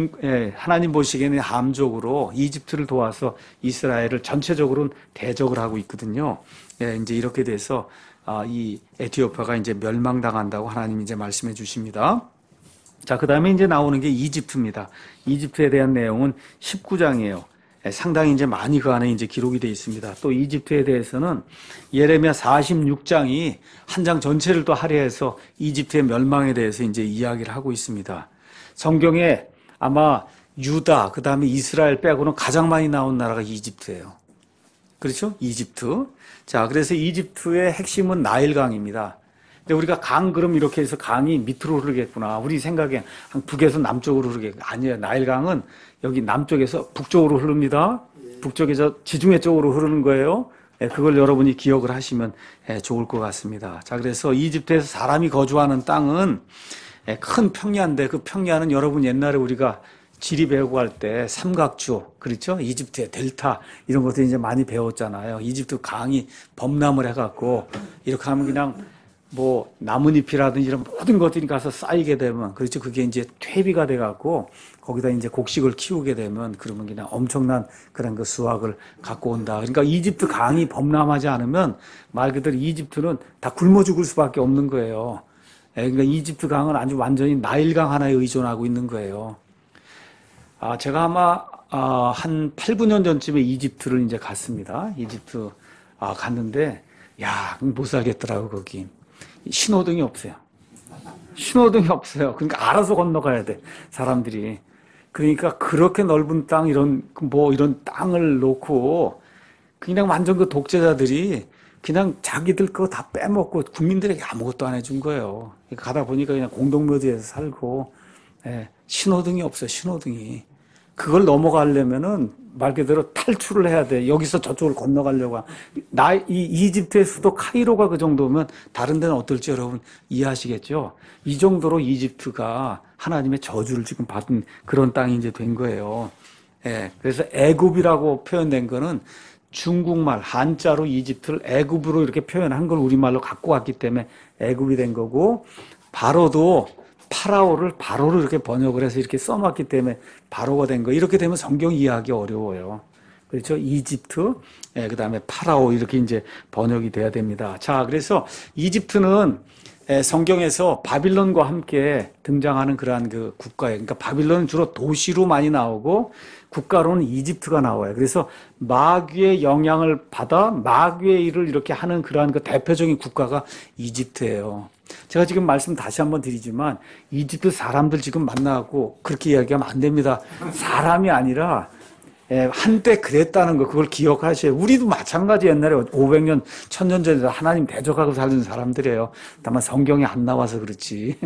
하나님 보시기에는 함족으로 이집트를 도와서 이스라엘을 전체적으로는 대적을 하고 있거든요. 예, 이제 이렇게 돼서 이 에티오피아가 이제 멸망당한다고 하나님 이제 말씀해 주십니다. 자, 그 다음에 이제 나오는 게 이집트입니다. 이집트에 대한 내용은 십구 장이에요. 상당히 이제 많이 그 안에 이제 기록이 되어 있습니다. 또 이집트에 대해서는 예레미야 사십육 장이 한 장 전체를 또 할애해서 이집트의 멸망에 대해서 이제 이야기를 하고 있습니다. 성경에 아마 유다, 그 다음에 이스라엘 빼고는 가장 많이 나온 나라가 이집트예요. 그렇죠? 이집트. 자, 그래서 이집트의 핵심은 나일강입니다. 근데 우리가 강 그럼 이렇게 해서 강이 밑으로 흐르겠구나. 우리 생각에 한 북에서 남쪽으로 흐르겠구나. 아니에요. 나일강은 여기 남쪽에서 북쪽으로 흐릅니다. 북쪽에서 지중해 쪽으로 흐르는 거예요. 그걸 여러분이 기억을 하시면 좋을 것 같습니다. 자, 그래서 이집트에서 사람이 거주하는 땅은 큰 평야인데 그 평야는 여러분 옛날에 우리가 지리 배우고 할 때 삼각주, 그렇죠? 이집트의 델타 이런 것들 이제 많이 배웠잖아요. 이집트 강이 범람을 해갖고 이렇게 하면 그냥 뭐 나뭇잎이라든지 이런 모든 것들이 가서 쌓이게 되면 그렇죠. 그게 이제 퇴비가 돼갖고 거기다 이제 곡식을 키우게 되면 그러면 그냥 엄청난 그런 그 수확을 갖고 온다. 그러니까 이집트 강이 범람하지 않으면 말 그대로 이집트는 다 굶어 죽을 수밖에 없는 거예요. 그러니까 이집트 강은 아주 완전히 나일강 하나에 의존하고 있는 거예요. 아, 제가 아마 아, 한 팔, 구 년 전쯤에 이집트를 이제 갔습니다. 이집트 아, 갔는데 야, 못 살겠더라고 거기. 신호등이 없어요. 신호등이 없어요. 그러니까 알아서 건너가야 돼 사람들이. 그러니까 그렇게 넓은 땅 이런 뭐 이런 땅을 놓고 그냥 완전 그 독재자들이 그냥 자기들 거 다 빼먹고 국민들에게 아무것도 안 해준 거예요. 가다 보니까 그냥 공동묘지에서 살고, 예, 신호등이 없어요, 신호등이. 그걸 넘어가려면은 말 그대로 탈출을 해야 돼. 여기서 저쪽을 건너가려고. 나, 이 이집트의 수도 카이로가 그 정도면 다른 데는 어떨지 여러분 이해하시겠죠? 이 정도로 이집트가 하나님의 저주를 지금 받은 그런 땅이 이제 된 거예요. 예, 그래서 애굽이라고 표현된 거는 중국말, 한자로 이집트를 애굽으로 이렇게 표현한 걸 우리말로 갖고 왔기 때문에 애굽이 된 거고, 바로도 파라오를 바로로 이렇게 번역을 해서 이렇게 써놨기 때문에 바로가 된 거. 이렇게 되면 성경 이해하기 어려워요. 그렇죠? 이집트, 예, 그 다음에 파라오 이렇게 이제 번역이 돼야 됩니다. 자, 그래서 이집트는 예, 성경에서 바빌론과 함께 등장하는 그러한 그 국가예요. 그러니까 바빌론은 주로 도시로 많이 나오고 국가로는 이집트가 나와요. 그래서 마귀의 영향을 받아 마귀의 일을 이렇게 하는 그러한 그 대표적인 국가가 이집트예요. 제가 지금 말씀 다시 한번 드리지만 이집트 사람들 지금 만나고 그렇게 이야기하면 안 됩니다. 사람이 아니라 예, 한때 그랬다는 거 그걸 기억하셔야. 우리도 마찬가지. 옛날에 오백 년, 천 년 전에 하나님 대적하고 살던 사람들이에요. 다만 성경에 안 나와서 그렇지.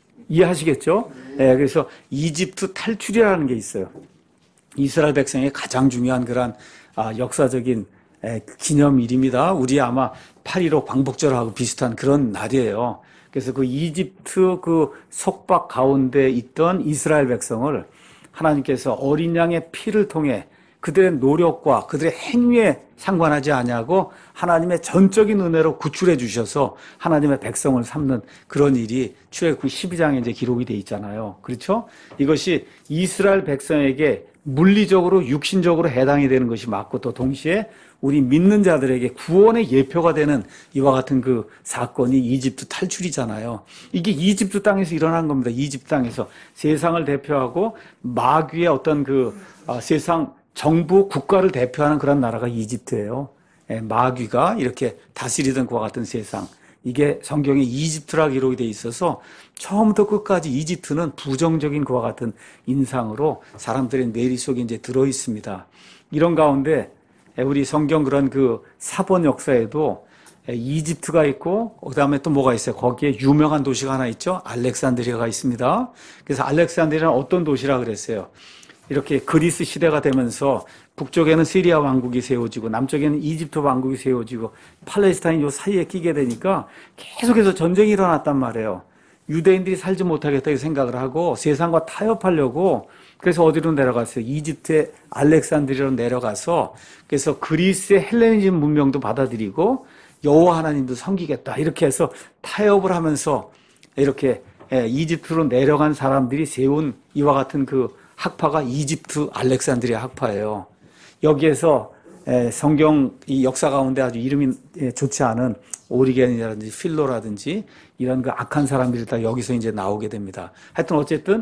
이해하시겠죠? 예, 그래서 이집트 탈출이라는 게 있어요. 이스라엘 백성의 가장 중요한 그런 아, 역사적인 에, 기념일입니다. 우리 아마 팔일오 광복절하고 비슷한 그런 날이에요. 그래서 그 이집트 그 속박 가운데 있던 이스라엘 백성을 하나님께서 어린 양의 피를 통해 그들의 노력과 그들의 행위에 상관하지 아니하고 하나님의 전적인 은혜로 구출해 주셔서 하나님의 백성을 삼는 그런 일이 출애굽기 십이 장에 이제 기록이 돼 있잖아요. 그렇죠? 이것이 이스라엘 백성에게 물리적으로 육신적으로 해당이 되는 것이 맞고 또 동시에 우리 믿는 자들에게 구원의 예표가 되는 이와 같은 그 사건이 이집트 탈출이잖아요. 이게 이집트 땅에서 일어난 겁니다. 이집트 땅에서 세상을 대표하고 마귀의 어떤 그 아, 세상 정부 국가를 대표하는 그런 나라가 이집트예요. 예, 마귀가 이렇게 다스리던 그와 같은 세상. 이게 성경에 이집트라 기록이 돼 있어서 처음부터 끝까지 이집트는 부정적인 그와 같은 인상으로 사람들의 뇌리 속에 이제 들어 있습니다. 이런 가운데 우리 성경 그런 그 사본 역사에도 이집트가 있고 그다음에 또 뭐가 있어요? 거기에 유명한 도시가 하나 있죠. 알렉산드리아가 있습니다. 그래서 알렉산드리아는 어떤 도시라 그랬어요? 이렇게 그리스 시대가 되면서 북쪽에는 시리아 왕국이 세워지고 남쪽에는 이집트 왕국이 세워지고 팔레스타인 요 사이에 끼게 되니까 계속해서 전쟁이 일어났단 말이에요. 유대인들이 살지 못하겠다 이 생각을 하고 세상과 타협하려고 그래서 어디로 내려갔어요? 이집트의 알렉산드리아로 내려가서 그래서 그리스의 헬레니즘 문명도 받아들이고 여호와 하나님도 섬기겠다 이렇게 해서 타협을 하면서 이렇게 이집트로 내려간 사람들이 세운 이와 같은 그 학파가 이집트 알렉산드리아 학파예요. 여기에서 성경 이 역사 가운데 아주 이름이 좋지 않은 오리겐이라든지 필로라든지 이런 그 악한 사람들이 다 여기서 이제 나오게 됩니다. 하여튼 어쨌든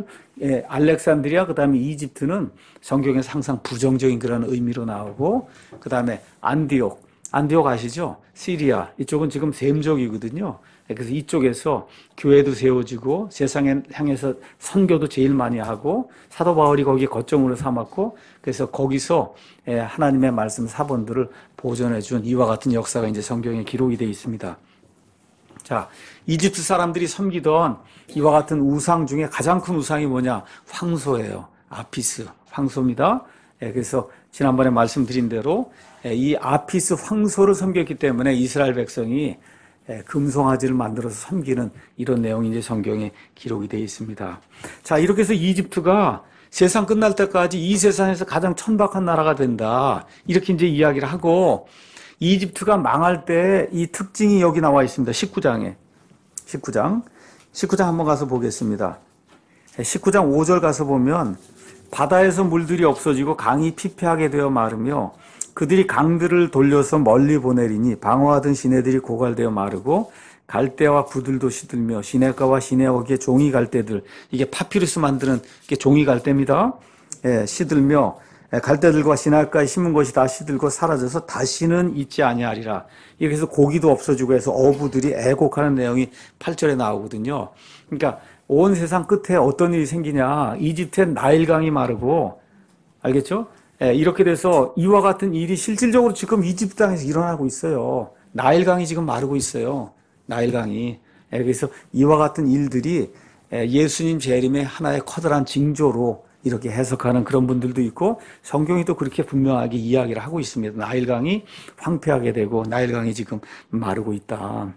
알렉산드리아 그다음에 이집트는 성경에서 항상 부정적인 그런 의미로 나오고 그다음에 안디옥 안디옥 아시죠? 시리아 이쪽은 지금 셈족이거든요. 그래서 이쪽에서 교회도 세워지고 세상에 향해서 선교도 제일 많이 하고 사도 바울이 거기 거점으로 삼았고 그래서 거기서 하나님의 말씀 사본들을 보존해 준 이와 같은 역사가 이제 성경에 기록이 되어 있습니다. 자, 이집트 사람들이 섬기던 이와 같은 우상 중에 가장 큰 우상이 뭐냐? 황소예요. 아피스 황소입니다. 그래서 지난번에 말씀드린 대로 이 아피스 황소를 섬겼기 때문에 이스라엘 백성이 금송아지를 만들어서 섬기는 이런 내용이 이제 성경에 기록이 되어 있습니다. 자, 이렇게 해서 이집트가 세상 끝날 때까지 이 세상에서 가장 천박한 나라가 된다. 이렇게 이제 이야기를 하고 이집트가 망할 때 이 특징이 여기 나와 있습니다. 십구 장에. 십구 장. 십구 장 한번 가서 보겠습니다. 십구 장 오 절 가서 보면 바다에서 물들이 없어지고 강이 피폐하게 되어 마르며 그들이 강들을 돌려서 멀리 보내리니 방어하던 시내들이 고갈되어 마르고 갈대와 부들도 시들며 시내가와 시내어기의 종이 갈대들 이게 파피루스 만드는 게 종이 갈대입니다. 예, 시들며 갈대들과 시내가에 심은 것이 다 시들고 사라져서 다시는 있지 아니하리라. 이렇게 해서 고기도 없어지고 해서 어부들이 애곡하는 내용이 팔 절에 나오거든요. 그러니까 온 세상 끝에 어떤 일이 생기냐. 이집트의 나일강이 마르고 알겠죠? 예, 이렇게 돼서 이와 같은 일이 실질적으로 지금 이집트 땅에서 일어나고 있어요. 나일강이 지금 마르고 있어요. 나일강이. 예, 그래서 이와 같은 일들이 예수님 재림의 하나의 커다란 징조로 이렇게 해석하는 그런 분들도 있고 성경이 또 그렇게 분명하게 이야기를 하고 있습니다. 나일강이 황폐하게 되고 나일강이 지금 마르고 있다.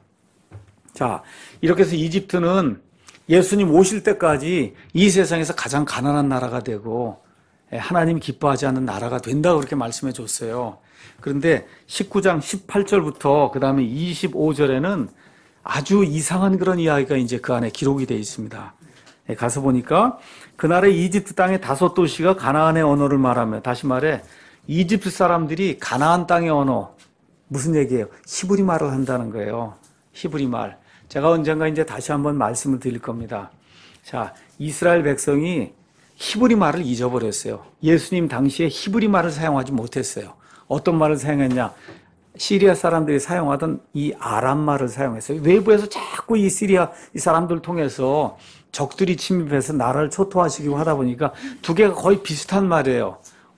자, 이렇게 해서 이집트는 예수님 오실 때까지 이 세상에서 가장 가난한 나라가 되고 하나님이 기뻐하지 않는 나라가 된다고 그렇게 말씀해 줬어요. 그런데 십구 장 십팔 절부터 그 다음에 이십오 절에는 아주 이상한 그런 이야기가 이제 그 안에 기록이 되어 있습니다. 가서 보니까 그날의 이집트 땅의 다섯 도시가 가나안의 언어를 말하며 다시 말해 이집트 사람들이 가나안 땅의 언어 무슨 얘기예요? 히브리 말을 한다는 거예요. 히브리 말. 제가 언젠가 이제 다시 한번 말씀을 드릴 겁니다. 자, 이스라엘 백성이 히브리 말을 잊어버렸어요. 예수님 당시에 히브리 말을 사용하지 못했어요. 어떤 말을 사용했냐? 시리아 사람들이 사용하던 이 아람 말을 사용했어요. 외부에서 자꾸 이 시리아 이 사람들을 통해서 적들이 침입해서 나라를 초토화시키고 하다 보니까 두 개가 거의 비슷한 말이에요.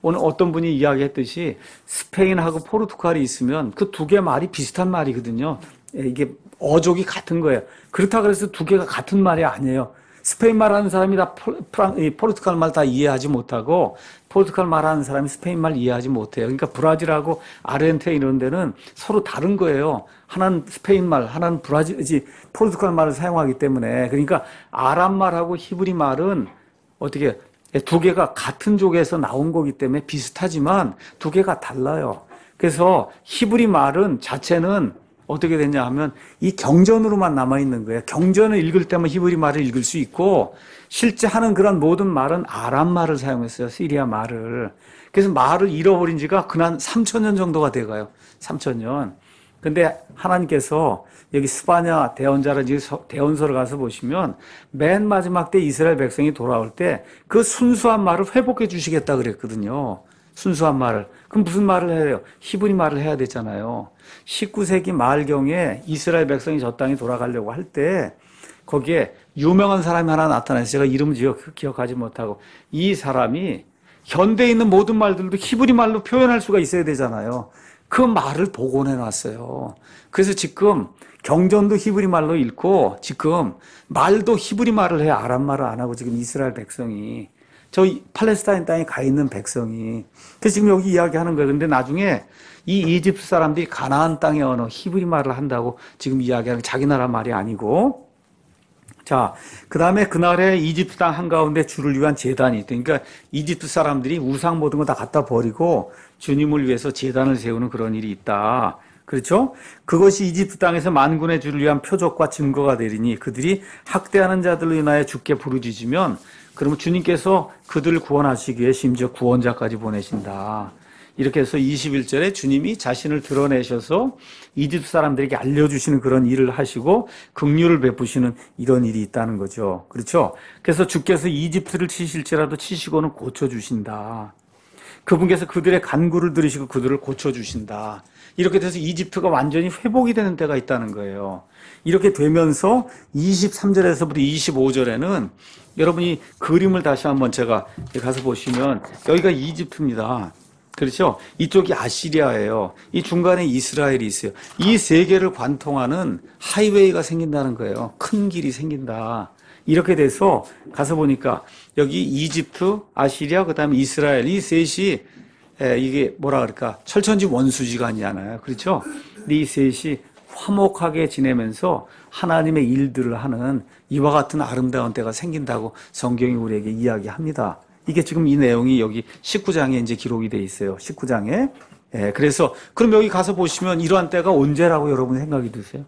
오늘 어떤 분이 이야기했듯이 스페인하고 포르투갈이 있으면 그 두 개 말이 비슷한 말이거든요. 이게 어족이 같은 거예요. 그렇다고 해서 두 개가 같은 말이 아니에요. 스페인 말하는 사람이 다 포르투갈 말 다 이해하지 못하고 포르투갈 말하는 사람이 스페인 말 이해하지 못해요. 그러니까 브라질하고 아르헨티나 이런 데는 서로 다른 거예요. 하나는 스페인 말, 하나는 브라질, 포르투갈 말을 사용하기 때문에. 그러니까 아람 말하고 히브리 말은 어떻게 두 개가 같은 족에서 나온 거기 때문에 비슷하지만 두 개가 달라요. 그래서 히브리 말은 자체는 어떻게 됐냐 하면 이 경전으로만 남아있는 거예요. 경전을 읽을 때만 히브리 말을 읽을 수 있고 실제 하는 그런 모든 말은 아람 말을 사용했어요. 시리아 말을. 그래서 말을 잃어버린 지가 그난 삼천 년 정도가 돼가요. 삼천 년. 근데 하나님께서 여기 스바냐 대언자를 대언서를 가서 보시면 맨 마지막 때 이스라엘 백성이 돌아올 때 그 순수한 말을 회복해 주시겠다 그랬거든요. 순수한 말을. 그럼 무슨 말을 해요? 히브리 말을 해야 되잖아요. 십구 세기 말경에 이스라엘 백성이 저 땅에 돌아가려고 할 때 거기에 유명한 사람이 하나 나타나서 제가 이름을 기억, 기억하지 못하고 이 사람이 현대에 있는 모든 말들도 히브리 말로 표현할 수가 있어야 되잖아요. 그 말을 복원해 놨어요. 그래서 지금 경전도 히브리 말로 읽고 지금 말도 히브리 말을 해야 아람 말을 안 하고 지금 이스라엘 백성이 저 팔레스타인 땅에 가 있는 백성이 그래서 지금 여기 이야기하는 거예요. 근데 나중에 이 이집트 사람들이 가나안 땅의 언어 히브리 말을 한다고 지금 이야기하는 자기 나라 말이 아니고 자, 그 다음에 그날에 이집트 땅 한가운데 주를 위한 제단이 있다. 그러니까 이집트 사람들이 우상 모든 거 다 갖다 버리고 주님을 위해서 제단을 세우는 그런 일이 있다. 그렇죠? 그것이 이집트 땅에서 만군의 주를 위한 표적과 증거가 되리니 그들이 학대하는 자들로 인하여 주께 부르짖으면 그러면 주님께서 그들을 구원하시기 위해 심지어 구원자까지 보내신다. 이렇게 해서 이십일 절에 주님이 자신을 드러내셔서 이집트 사람들에게 알려주시는 그런 일을 하시고 긍휼을 베푸시는 이런 일이 있다는 거죠. 그렇죠? 그래서 주께서 이집트를 치실지라도 치시고는 고쳐주신다. 그분께서 그들의 간구를 들으시고 그들을 고쳐주신다. 이렇게 돼서 이집트가 완전히 회복이 되는 때가 있다는 거예요. 이렇게 되면서 이십삼 절에서부터 이십오 절에는 여러분이 그림을 다시 한번 제가 가서 보시면 여기가 이집트입니다. 그렇죠? 이쪽이 아시리아예요. 이 중간에 이스라엘이 있어요. 이 세 개를 관통하는 하이웨이가 생긴다는 거예요. 큰 길이 생긴다. 이렇게 돼서 가서 보니까 여기 이집트, 아시리아, 그 다음에 이스라엘 이 셋이 에, 이게 뭐라 그럴까 철천지 원수지간이잖아요. 그렇죠? 이 셋이 화목하게 지내면서 하나님의 일들을 하는 이와 같은 아름다운 때가 생긴다고 성경이 우리에게 이야기합니다. 이게 지금 이 내용이 여기 십구 장에 이제 기록이 돼 있어요. 십구 장에. 예, 그래서 그럼 여기 가서 보시면 이러한 때가 언제라고 여러분 생각이 드세요?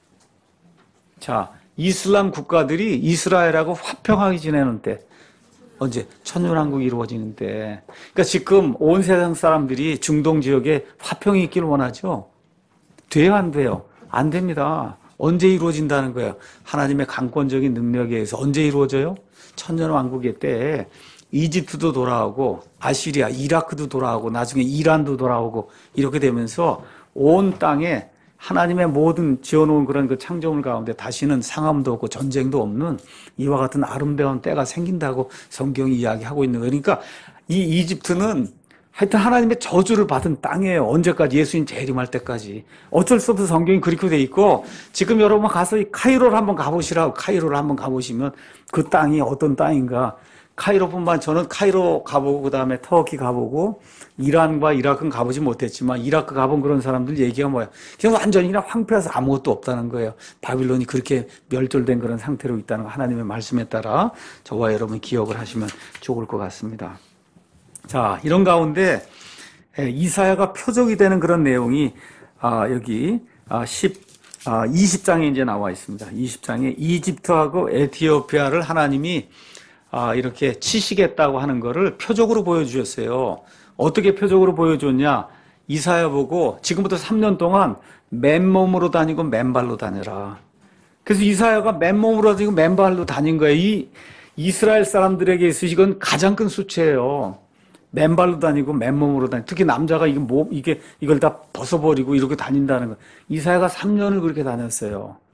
자, 이슬람 국가들이 이스라엘하고 화평하게 지내는 때. 언제? 천년왕국이 이루어지는 때. 그러니까 지금 온 세상 사람들이 중동 지역에 화평이 있기를 원하죠. 돼요, 안 돼요? 안 됩니다. 언제 이루어진다는 거예요? 하나님의 강권적인 능력에 의해서 언제 이루어져요? 천년왕국의 때에 이집트도 돌아오고 아시리아, 이라크도 돌아오고 나중에 이란도 돌아오고 이렇게 되면서 온 땅에 하나님의 모든 지어놓은 그런 그 창조물 가운데 다시는 상함도 없고 전쟁도 없는 이와 같은 아름다운 때가 생긴다고 성경이 이야기하고 있는 거예요. 그러니까 이 이집트는 하여튼 하나님의 저주를 받은 땅이에요. 언제까지? 예수님 재림할 때까지. 어쩔 수 없어 성경이 그렇게 돼 있고 지금 여러분 가서 카이로를 한번 가보시라고 카이로를 한번 가보시면 그 땅이 어떤 땅인가 카이로뿐만 저는 카이로 가보고 그다음에 터키 가보고 이란과 이라크는 가보지 못했지만 이라크 가본 그런 사람들 얘기가 뭐야? 그냥 완전히 그냥 황폐해서 아무것도 없다는 거예요. 바빌론이 그렇게 멸절된 그런 상태로 있다는 거 하나님의 말씀에 따라 저와 여러분이 기억을 하시면 좋을 것 같습니다. 자, 이런 가운데 이사야가 표적이 되는 그런 내용이 아, 여기 아, 십, 아, 이십 장에 이제 나와 있습니다. 이십 장에 이집트하고 에티오피아를 하나님이 아, 이렇게 치시겠다고 하는 거를 표적으로 보여주셨어요. 어떻게 표적으로 보여줬냐? 이사야 보고 지금부터 삼 년 동안 맨몸으로 다니고 맨발로 다녀라. 그래서 이사야가 맨몸으로 다니고 맨발로 다닌 거예요. 이 이스라엘 사람들에게 있어서 이건 가장 큰 수치예요. 맨발로 다니고 맨몸으로 다니고 특히 남자가 이게 뭐 이게 이걸 다 벗어버리고 이렇게 다닌다는 거. 이사야가 삼 년을 그렇게 다녔어요.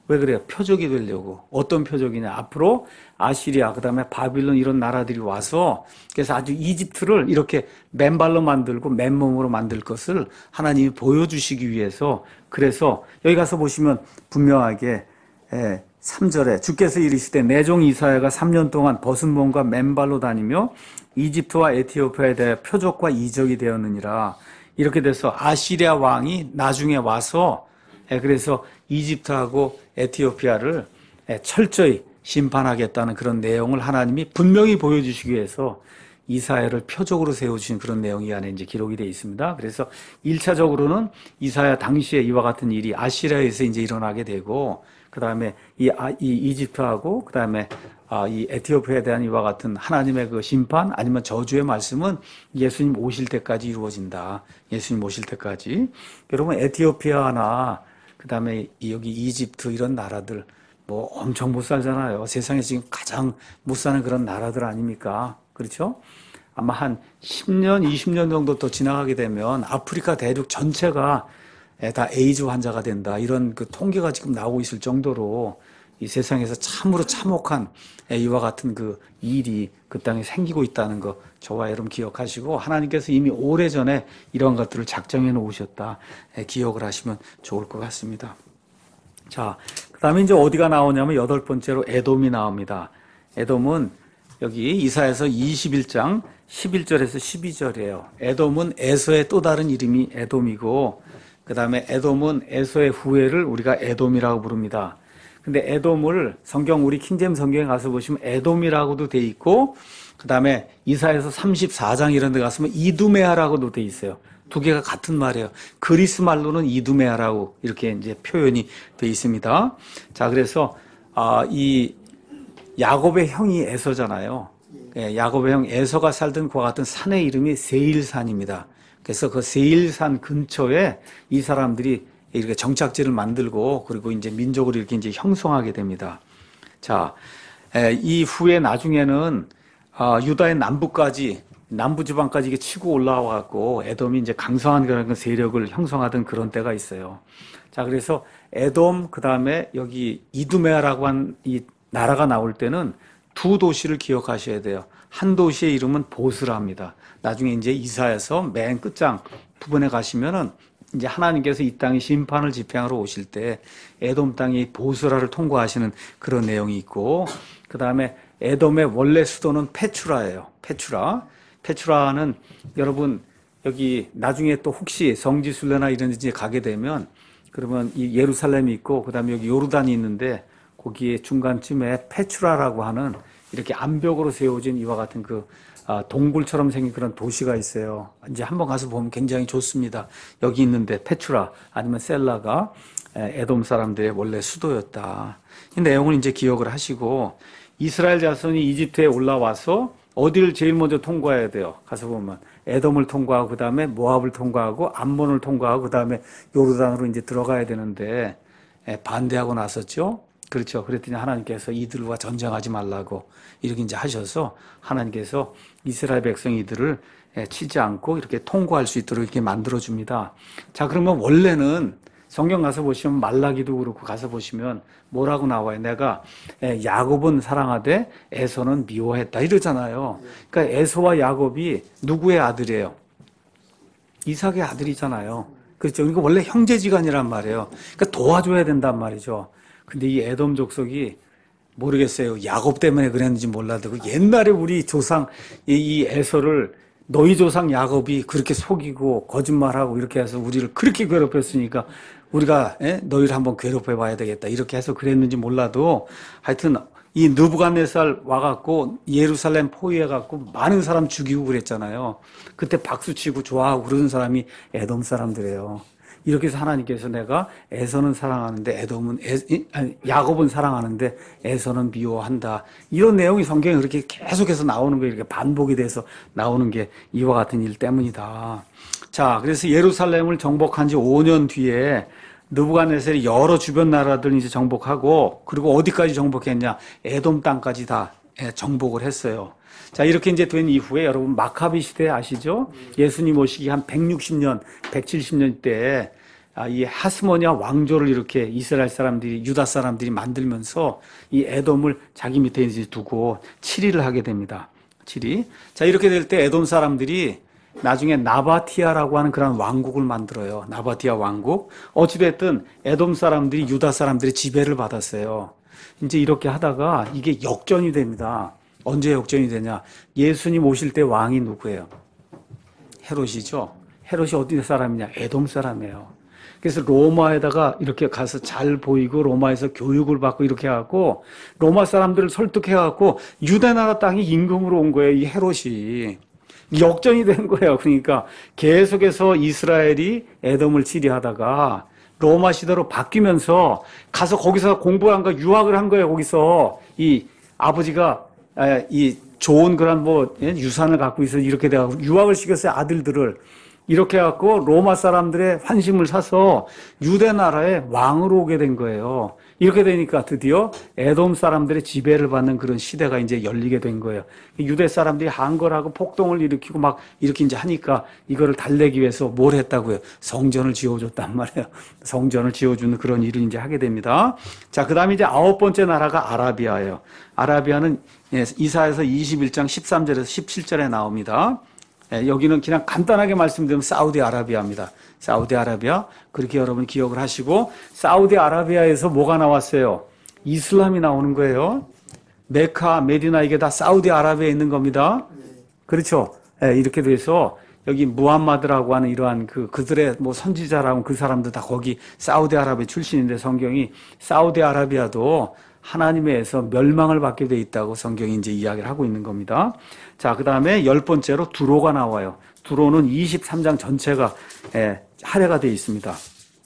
왜 그래요? 표적이 되려고. 어떤 표적이냐? 앞으로 아시리아, 그 다음에 바빌론 이런 나라들이 와서 그래서 아주 이집트를 이렇게 맨발로 만들고 맨몸으로 만들 것을 하나님이 보여주시기 위해서 그래서 여기 가서 보시면 분명하게 예, 삼 절에 주께서 이르시되 내 종 이사야가 삼 년 동안 벗은 몸과 맨발로 다니며 이집트와 에티오피아에 대해 표적과 이적이 되었느니라. 이렇게 돼서 아시리아 왕이 나중에 와서 그래서 이집트하고 에티오피아를 철저히 심판하겠다는 그런 내용을 하나님이 분명히 보여주시기 위해서 이사야를 표적으로 세워주신 그런 내용이 안에 이제 기록이 되어 있습니다. 그래서 일차적으로는 이사야 당시에 이와 같은 일이 아시리아에서 이제 일어나게 되고, 그 다음에 이, 아, 이 이집트하고, 그 다음에 아, 이 에티오피아에 대한 이와 같은 하나님의 그 심판 아니면 저주의 말씀은 예수님 오실 때까지 이루어진다. 예수님 오실 때까지. 여러분, 에티오피아나 그 다음에 여기 이집트 이런 나라들 뭐 엄청 못 살잖아요. 세상에 지금 가장 못 사는 그런 나라들 아닙니까? 그렇죠? 아마 한 십 년, 이십 년 정도 더 지나가게 되면 아프리카 대륙 전체가 다 에이즈 환자가 된다. 이런 그 통계가 지금 나오고 있을 정도로 이 세상에서 참으로 참혹한 이와 같은 그 일이 그 땅에 생기고 있다는 거 저와 여러분 기억하시고 하나님께서 이미 오래전에 이런 것들을 작정해 놓으셨다. 기억을 하시면 좋을 것 같습니다. 자, 그 다음에 이제 어디가 나오냐면 여덟 번째로 에돔이 나옵니다. 에돔은 여기 이사야서 이십일 장 십일 절에서 십이 절이에요. 에돔은 에서의 또 다른 이름이 에돔이고, 그 다음에 에돔은 에서의 후예를 우리가 에돔이라고 부릅니다. 근데 에돔을 성경 우리 킹제임 성경에 가서 보시면 에돔이라고도 돼 있고, 그 다음에 이사야서 삼십사 장 이런 데 가서면 이두메아라고도 돼 있어요. 두 개가 같은 말이에요. 그리스 말로는 이두메아라고 이렇게 이제 표현이 돼 있습니다. 자, 그래서 아, 이 야곱의 형이 에서잖아요. 예, 야곱의 형 에서가 살던 그와 같은 산의 이름이 세일산입니다. 그래서 그 세일산 근처에 이 사람들이 이렇게 정착지를 만들고 그리고 이제 민족을 이렇게 이제 형성하게 됩니다. 자, 에, 이 후에 나중에는 아, 유다의 남부까지 남부 지방까지 이게 치고 올라와 갖고 에돔이 이제 강성한 그런 세력을 형성하던 그런 때가 있어요. 자, 그래서 에돔 그다음에 여기 이두메아라고 한 이 나라가 나올 때는 두 도시를 기억하셔야 돼요. 한 도시의 이름은 보스라입니다. 나중에 이제 이사야서 맨 끝장 부분에 가시면은 이제 하나님께서 이 땅에 심판을 집행하러 오실 때 에돔 땅이 보스라를 통과하시는 그런 내용이 있고, 그 다음에 에돔의 원래 수도는 페추라예요. 페추라. 페추라는 여러분 여기 나중에 또 혹시 성지순례나 이런 데 가게 되면 그러면 이 예루살렘이 있고 그 다음에 여기 요르단이 있는데 거기에 중간쯤에 페추라라고 하는 이렇게 암벽으로 세워진 이와 같은 그 동굴처럼 생긴 그런 도시가 있어요. 이제 한번 가서 보면 굉장히 좋습니다. 여기 있는데 페추라 아니면 셀라가 에돔 사람들의 원래 수도였다. 이 내용을 이제 기억을 하시고, 이스라엘 자손이 이집트에 올라와서 어디를 제일 먼저 통과해야 돼요? 가서 보면 에돔을 통과하고 그 다음에 모압을 통과하고 암몬을 통과하고 그 다음에 요르단으로 이제 들어가야 되는데 반대하고 나섰죠. 그렇죠. 그랬더니 하나님께서 이들과 전쟁하지 말라고 이렇게 이제 하셔서 하나님께서 이스라엘 백성 이들을 치지 않고 이렇게 통과할 수 있도록 이렇게 만들어줍니다. 자, 그러면 원래는 성경 가서 보시면 말라기도 그렇고 가서 보시면 뭐라고 나와요? 내가 야곱은 사랑하되 에서는 미워했다 이러잖아요. 그러니까 에서와 야곱이 누구의 아들이에요? 이삭의 아들이잖아요. 그렇죠. 그러니까 원래 형제지간이란 말이에요. 그러니까 도와줘야 된단 말이죠. 근데 이 에돔 족속이 모르겠어요. 야곱 때문에 그랬는지 몰라도 옛날에 우리 조상 이 에서를 너희 조상 야곱이 그렇게 속이고 거짓말하고 이렇게 해서 우리를 그렇게 괴롭혔으니까 우리가 에? 너희를 한번 괴롭혀 봐야 되겠다 이렇게 해서 그랬는지 몰라도 하여튼 이 느부갓네살 와갖고 예루살렘 포위해갖고 많은 사람 죽이고 그랬잖아요. 그때 박수치고 좋아하고 그러는 사람이 에돔 사람들이에요. 이렇게 해서 하나님께서 내가 에서는 사랑하는데 에돔은 에, 아니, 야곱은 사랑하는데 에서는 미워한다. 이런 내용이 성경에 그렇게 계속해서 나오는 게 이렇게 반복이 돼서 나오는 게 이와 같은 일 때문이다. 자, 그래서 예루살렘을 정복한 지 오 년 뒤에 느부갓네살이 여러 주변 나라들 이제 정복하고 그리고 어디까지 정복했냐? 에돔 땅까지 다 정복을 했어요. 자, 이렇게 이제 된 이후에 여러분 마카비 시대 아시죠? 예수님 오시기 한 백육십 년, 백칠십 년 때 아, 이 하스모니아 왕조를 이렇게 이스라엘 사람들이, 유다 사람들이 만들면서 이 에돔을 자기 밑에 이제 두고 치리를 하게 됩니다. 치리. 자, 이렇게 될 때 에돔 사람들이 나중에 나바티아라고 하는 그런 왕국을 만들어요. 나바티아 왕국. 어찌됐든 에돔 사람들이 유다 사람들의 지배를 받았어요. 이제 이렇게 하다가 이게 역전이 됩니다. 언제 역전이 되냐? 예수님 오실 때 왕이 누구예요? 헤롯이죠. 헤롯이 어디 사람이냐? 에돔 사람이에요. 그래서 로마에다가 이렇게 가서 잘 보이고 로마에서 교육을 받고 이렇게 하고 로마 사람들을 설득해갖고 유대나라 땅에 임금으로 온 거예요. 이 헤롯이. 역전이 된 거예요. 그러니까 계속해서 이스라엘이 에돔을 치리하다가 로마 시대로 바뀌면서 가서 거기서 공부한 거 유학을 한 거예요. 거기서 이 아버지가 이 좋은 그런 뭐 유산을 갖고 있어 이렇게 돼가지고 유학을 시켰어요. 아들들을. 이렇게 해갖고 로마 사람들의 환심을 사서 유대 나라의 왕으로 오게 된 거예요. 이렇게 되니까 드디어 에돔 사람들의 지배를 받는 그런 시대가 이제 열리게 된 거예요. 유대 사람들이 항거하고 폭동을 일으키고 막 이렇게 이제 하니까 이거를 달래기 위해서 뭘 했다고요? 성전을 지어줬단 말이에요. 성전을 지어주는 그런 일을 이제 하게 됩니다. 자, 그 다음에 이제 아홉 번째 나라가 아라비아예요. 아라비아는 이사야서 이십일 장 십삼 절에서 십칠 절에 나옵니다. 여기는 그냥 간단하게 말씀드리면 사우디아라비아입니다. 사우디아라비아. 그렇게 여러분 기억을 하시고 사우디아라비아에서 뭐가 나왔어요? 이슬람이 나오는 거예요. 메카, 메디나 이게 다 사우디아라비아에 있는 겁니다. 그렇죠? 네, 이렇게 돼서 여기 무함마드라고 하는 이러한 그 그들의 뭐 선지자라고 그 사람들 다 거기 사우디아라비아 출신인데 성경이 사우디아라비아도 하나님에 의해서 멸망을 받게 돼 있다고 성경이 이제 이야기를 하고 있는 겁니다. 자, 그 다음에 열 번째로 두로가 나와요. 두로는 이십삼 장 전체가 예, 할애가 되어 있습니다.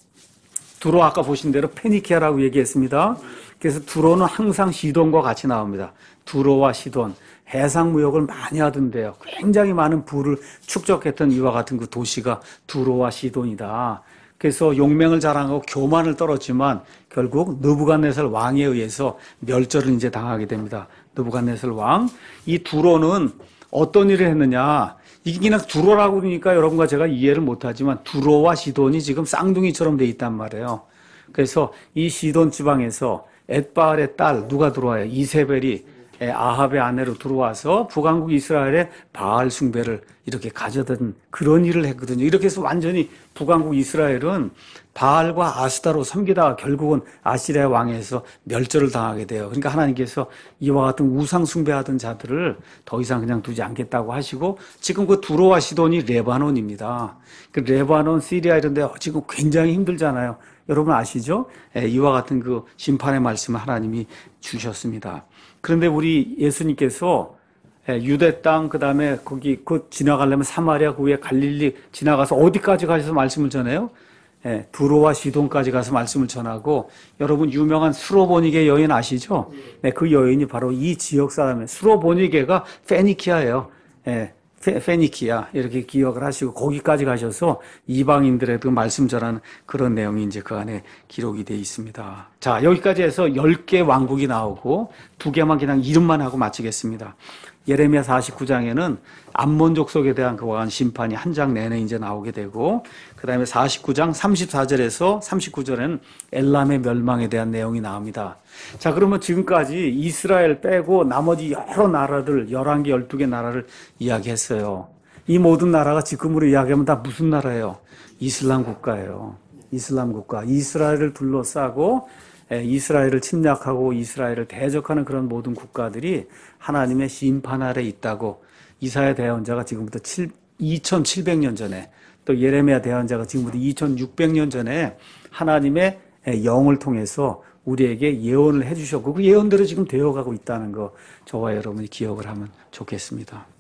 두로 아까 보신 대로 페니키아라고 얘기했습니다. 그래서 두로는 항상 시돈과 같이 나옵니다. 두로와 시돈. 해상 무역을 많이 하던데요. 굉장히 많은 부를 축적했던 이와 같은 그 도시가 두로와 시돈이다. 그래서 용맹을 자랑하고 교만을 떨었지만 결국 느부갓네살 왕에 의해서 멸절을 이제 당하게 됩니다. 느부갓네살 왕. 이 두로는 어떤 일을 했느냐. 이게 그냥 두로라고 그러니까 여러분과 제가 이해를 못하지만 두로와 시돈이 지금 쌍둥이처럼 돼 있단 말이에요. 그래서 이 시돈 지방에서 엣바알의 딸 누가 들어와요? 이세벨이 아합의 아내로 들어와서 북왕국 이스라엘의 바알 숭배를 이렇게 가져던 그런 일을 했거든요. 이렇게 해서 완전히 북왕국 이스라엘은 바알과 아스타로 섬기다가 결국은 아시리아 왕에서 멸절을 당하게 돼요. 그러니까 하나님께서 이와 같은 우상 숭배하던 자들을 더 이상 그냥 두지 않겠다고 하시고 지금 그 두로와 시돈이 레바논입니다. 그 레바논, 시리아 이런 데 지금 굉장히 힘들잖아요. 여러분 아시죠? 이와 같은 그 심판의 말씀을 하나님이 주셨습니다. 그런데 우리 예수님께서 유대 땅, 그 다음에 거기 그 지나가려면 사마리아 그 위에 갈릴리 지나가서 어디까지 가셔서 말씀을 전해요? 예, 두로와 시돈까지 가서 말씀을 전하고 여러분 유명한 수로보니게 여인 아시죠? 네, 그 여인이 바로 이 지역 사람이에요. 수로보니게가 페니키아예요. 예, 페, 페니키아 이렇게 기억을 하시고 거기까지 가셔서 이방인들에도 말씀 전하는 그런 내용이 이제 그 안에 기록이 되어 있습니다. 자, 여기까지 해서 열 개 왕국이 나오고 두 개만 그냥 이름만 하고 마치겠습니다. 예레미야 사십구 장에는 암몬 족속에 대한 그와 같은 심판이 한 장 내내 이제 나오게 되고, 그 다음에 사십구 장 삼십사 절에서 삼십구 절에는 엘람의 멸망에 대한 내용이 나옵니다. 자, 그러면 지금까지 이스라엘 빼고 나머지 여러 나라들, 열한 개, 열두 개 나라를 이야기했어요. 이 모든 나라가 지금으로 이야기하면 다 무슨 나라예요? 이슬람 국가예요. 이슬람 국가. 이스라엘을 둘러싸고 이스라엘을 침략하고 이스라엘을 대적하는 그런 모든 국가들이 하나님의 심판 아래 있다고 이사야 대언자가 지금부터 이천칠백 년 전에, 또 예레미야 대언자가 지금부터 이천육백 년 전에 하나님의 영을 통해서 우리에게 예언을 해주셨고 그 예언대로 지금 되어가고 있다는 거 저와 여러분이 기억을 하면 좋겠습니다.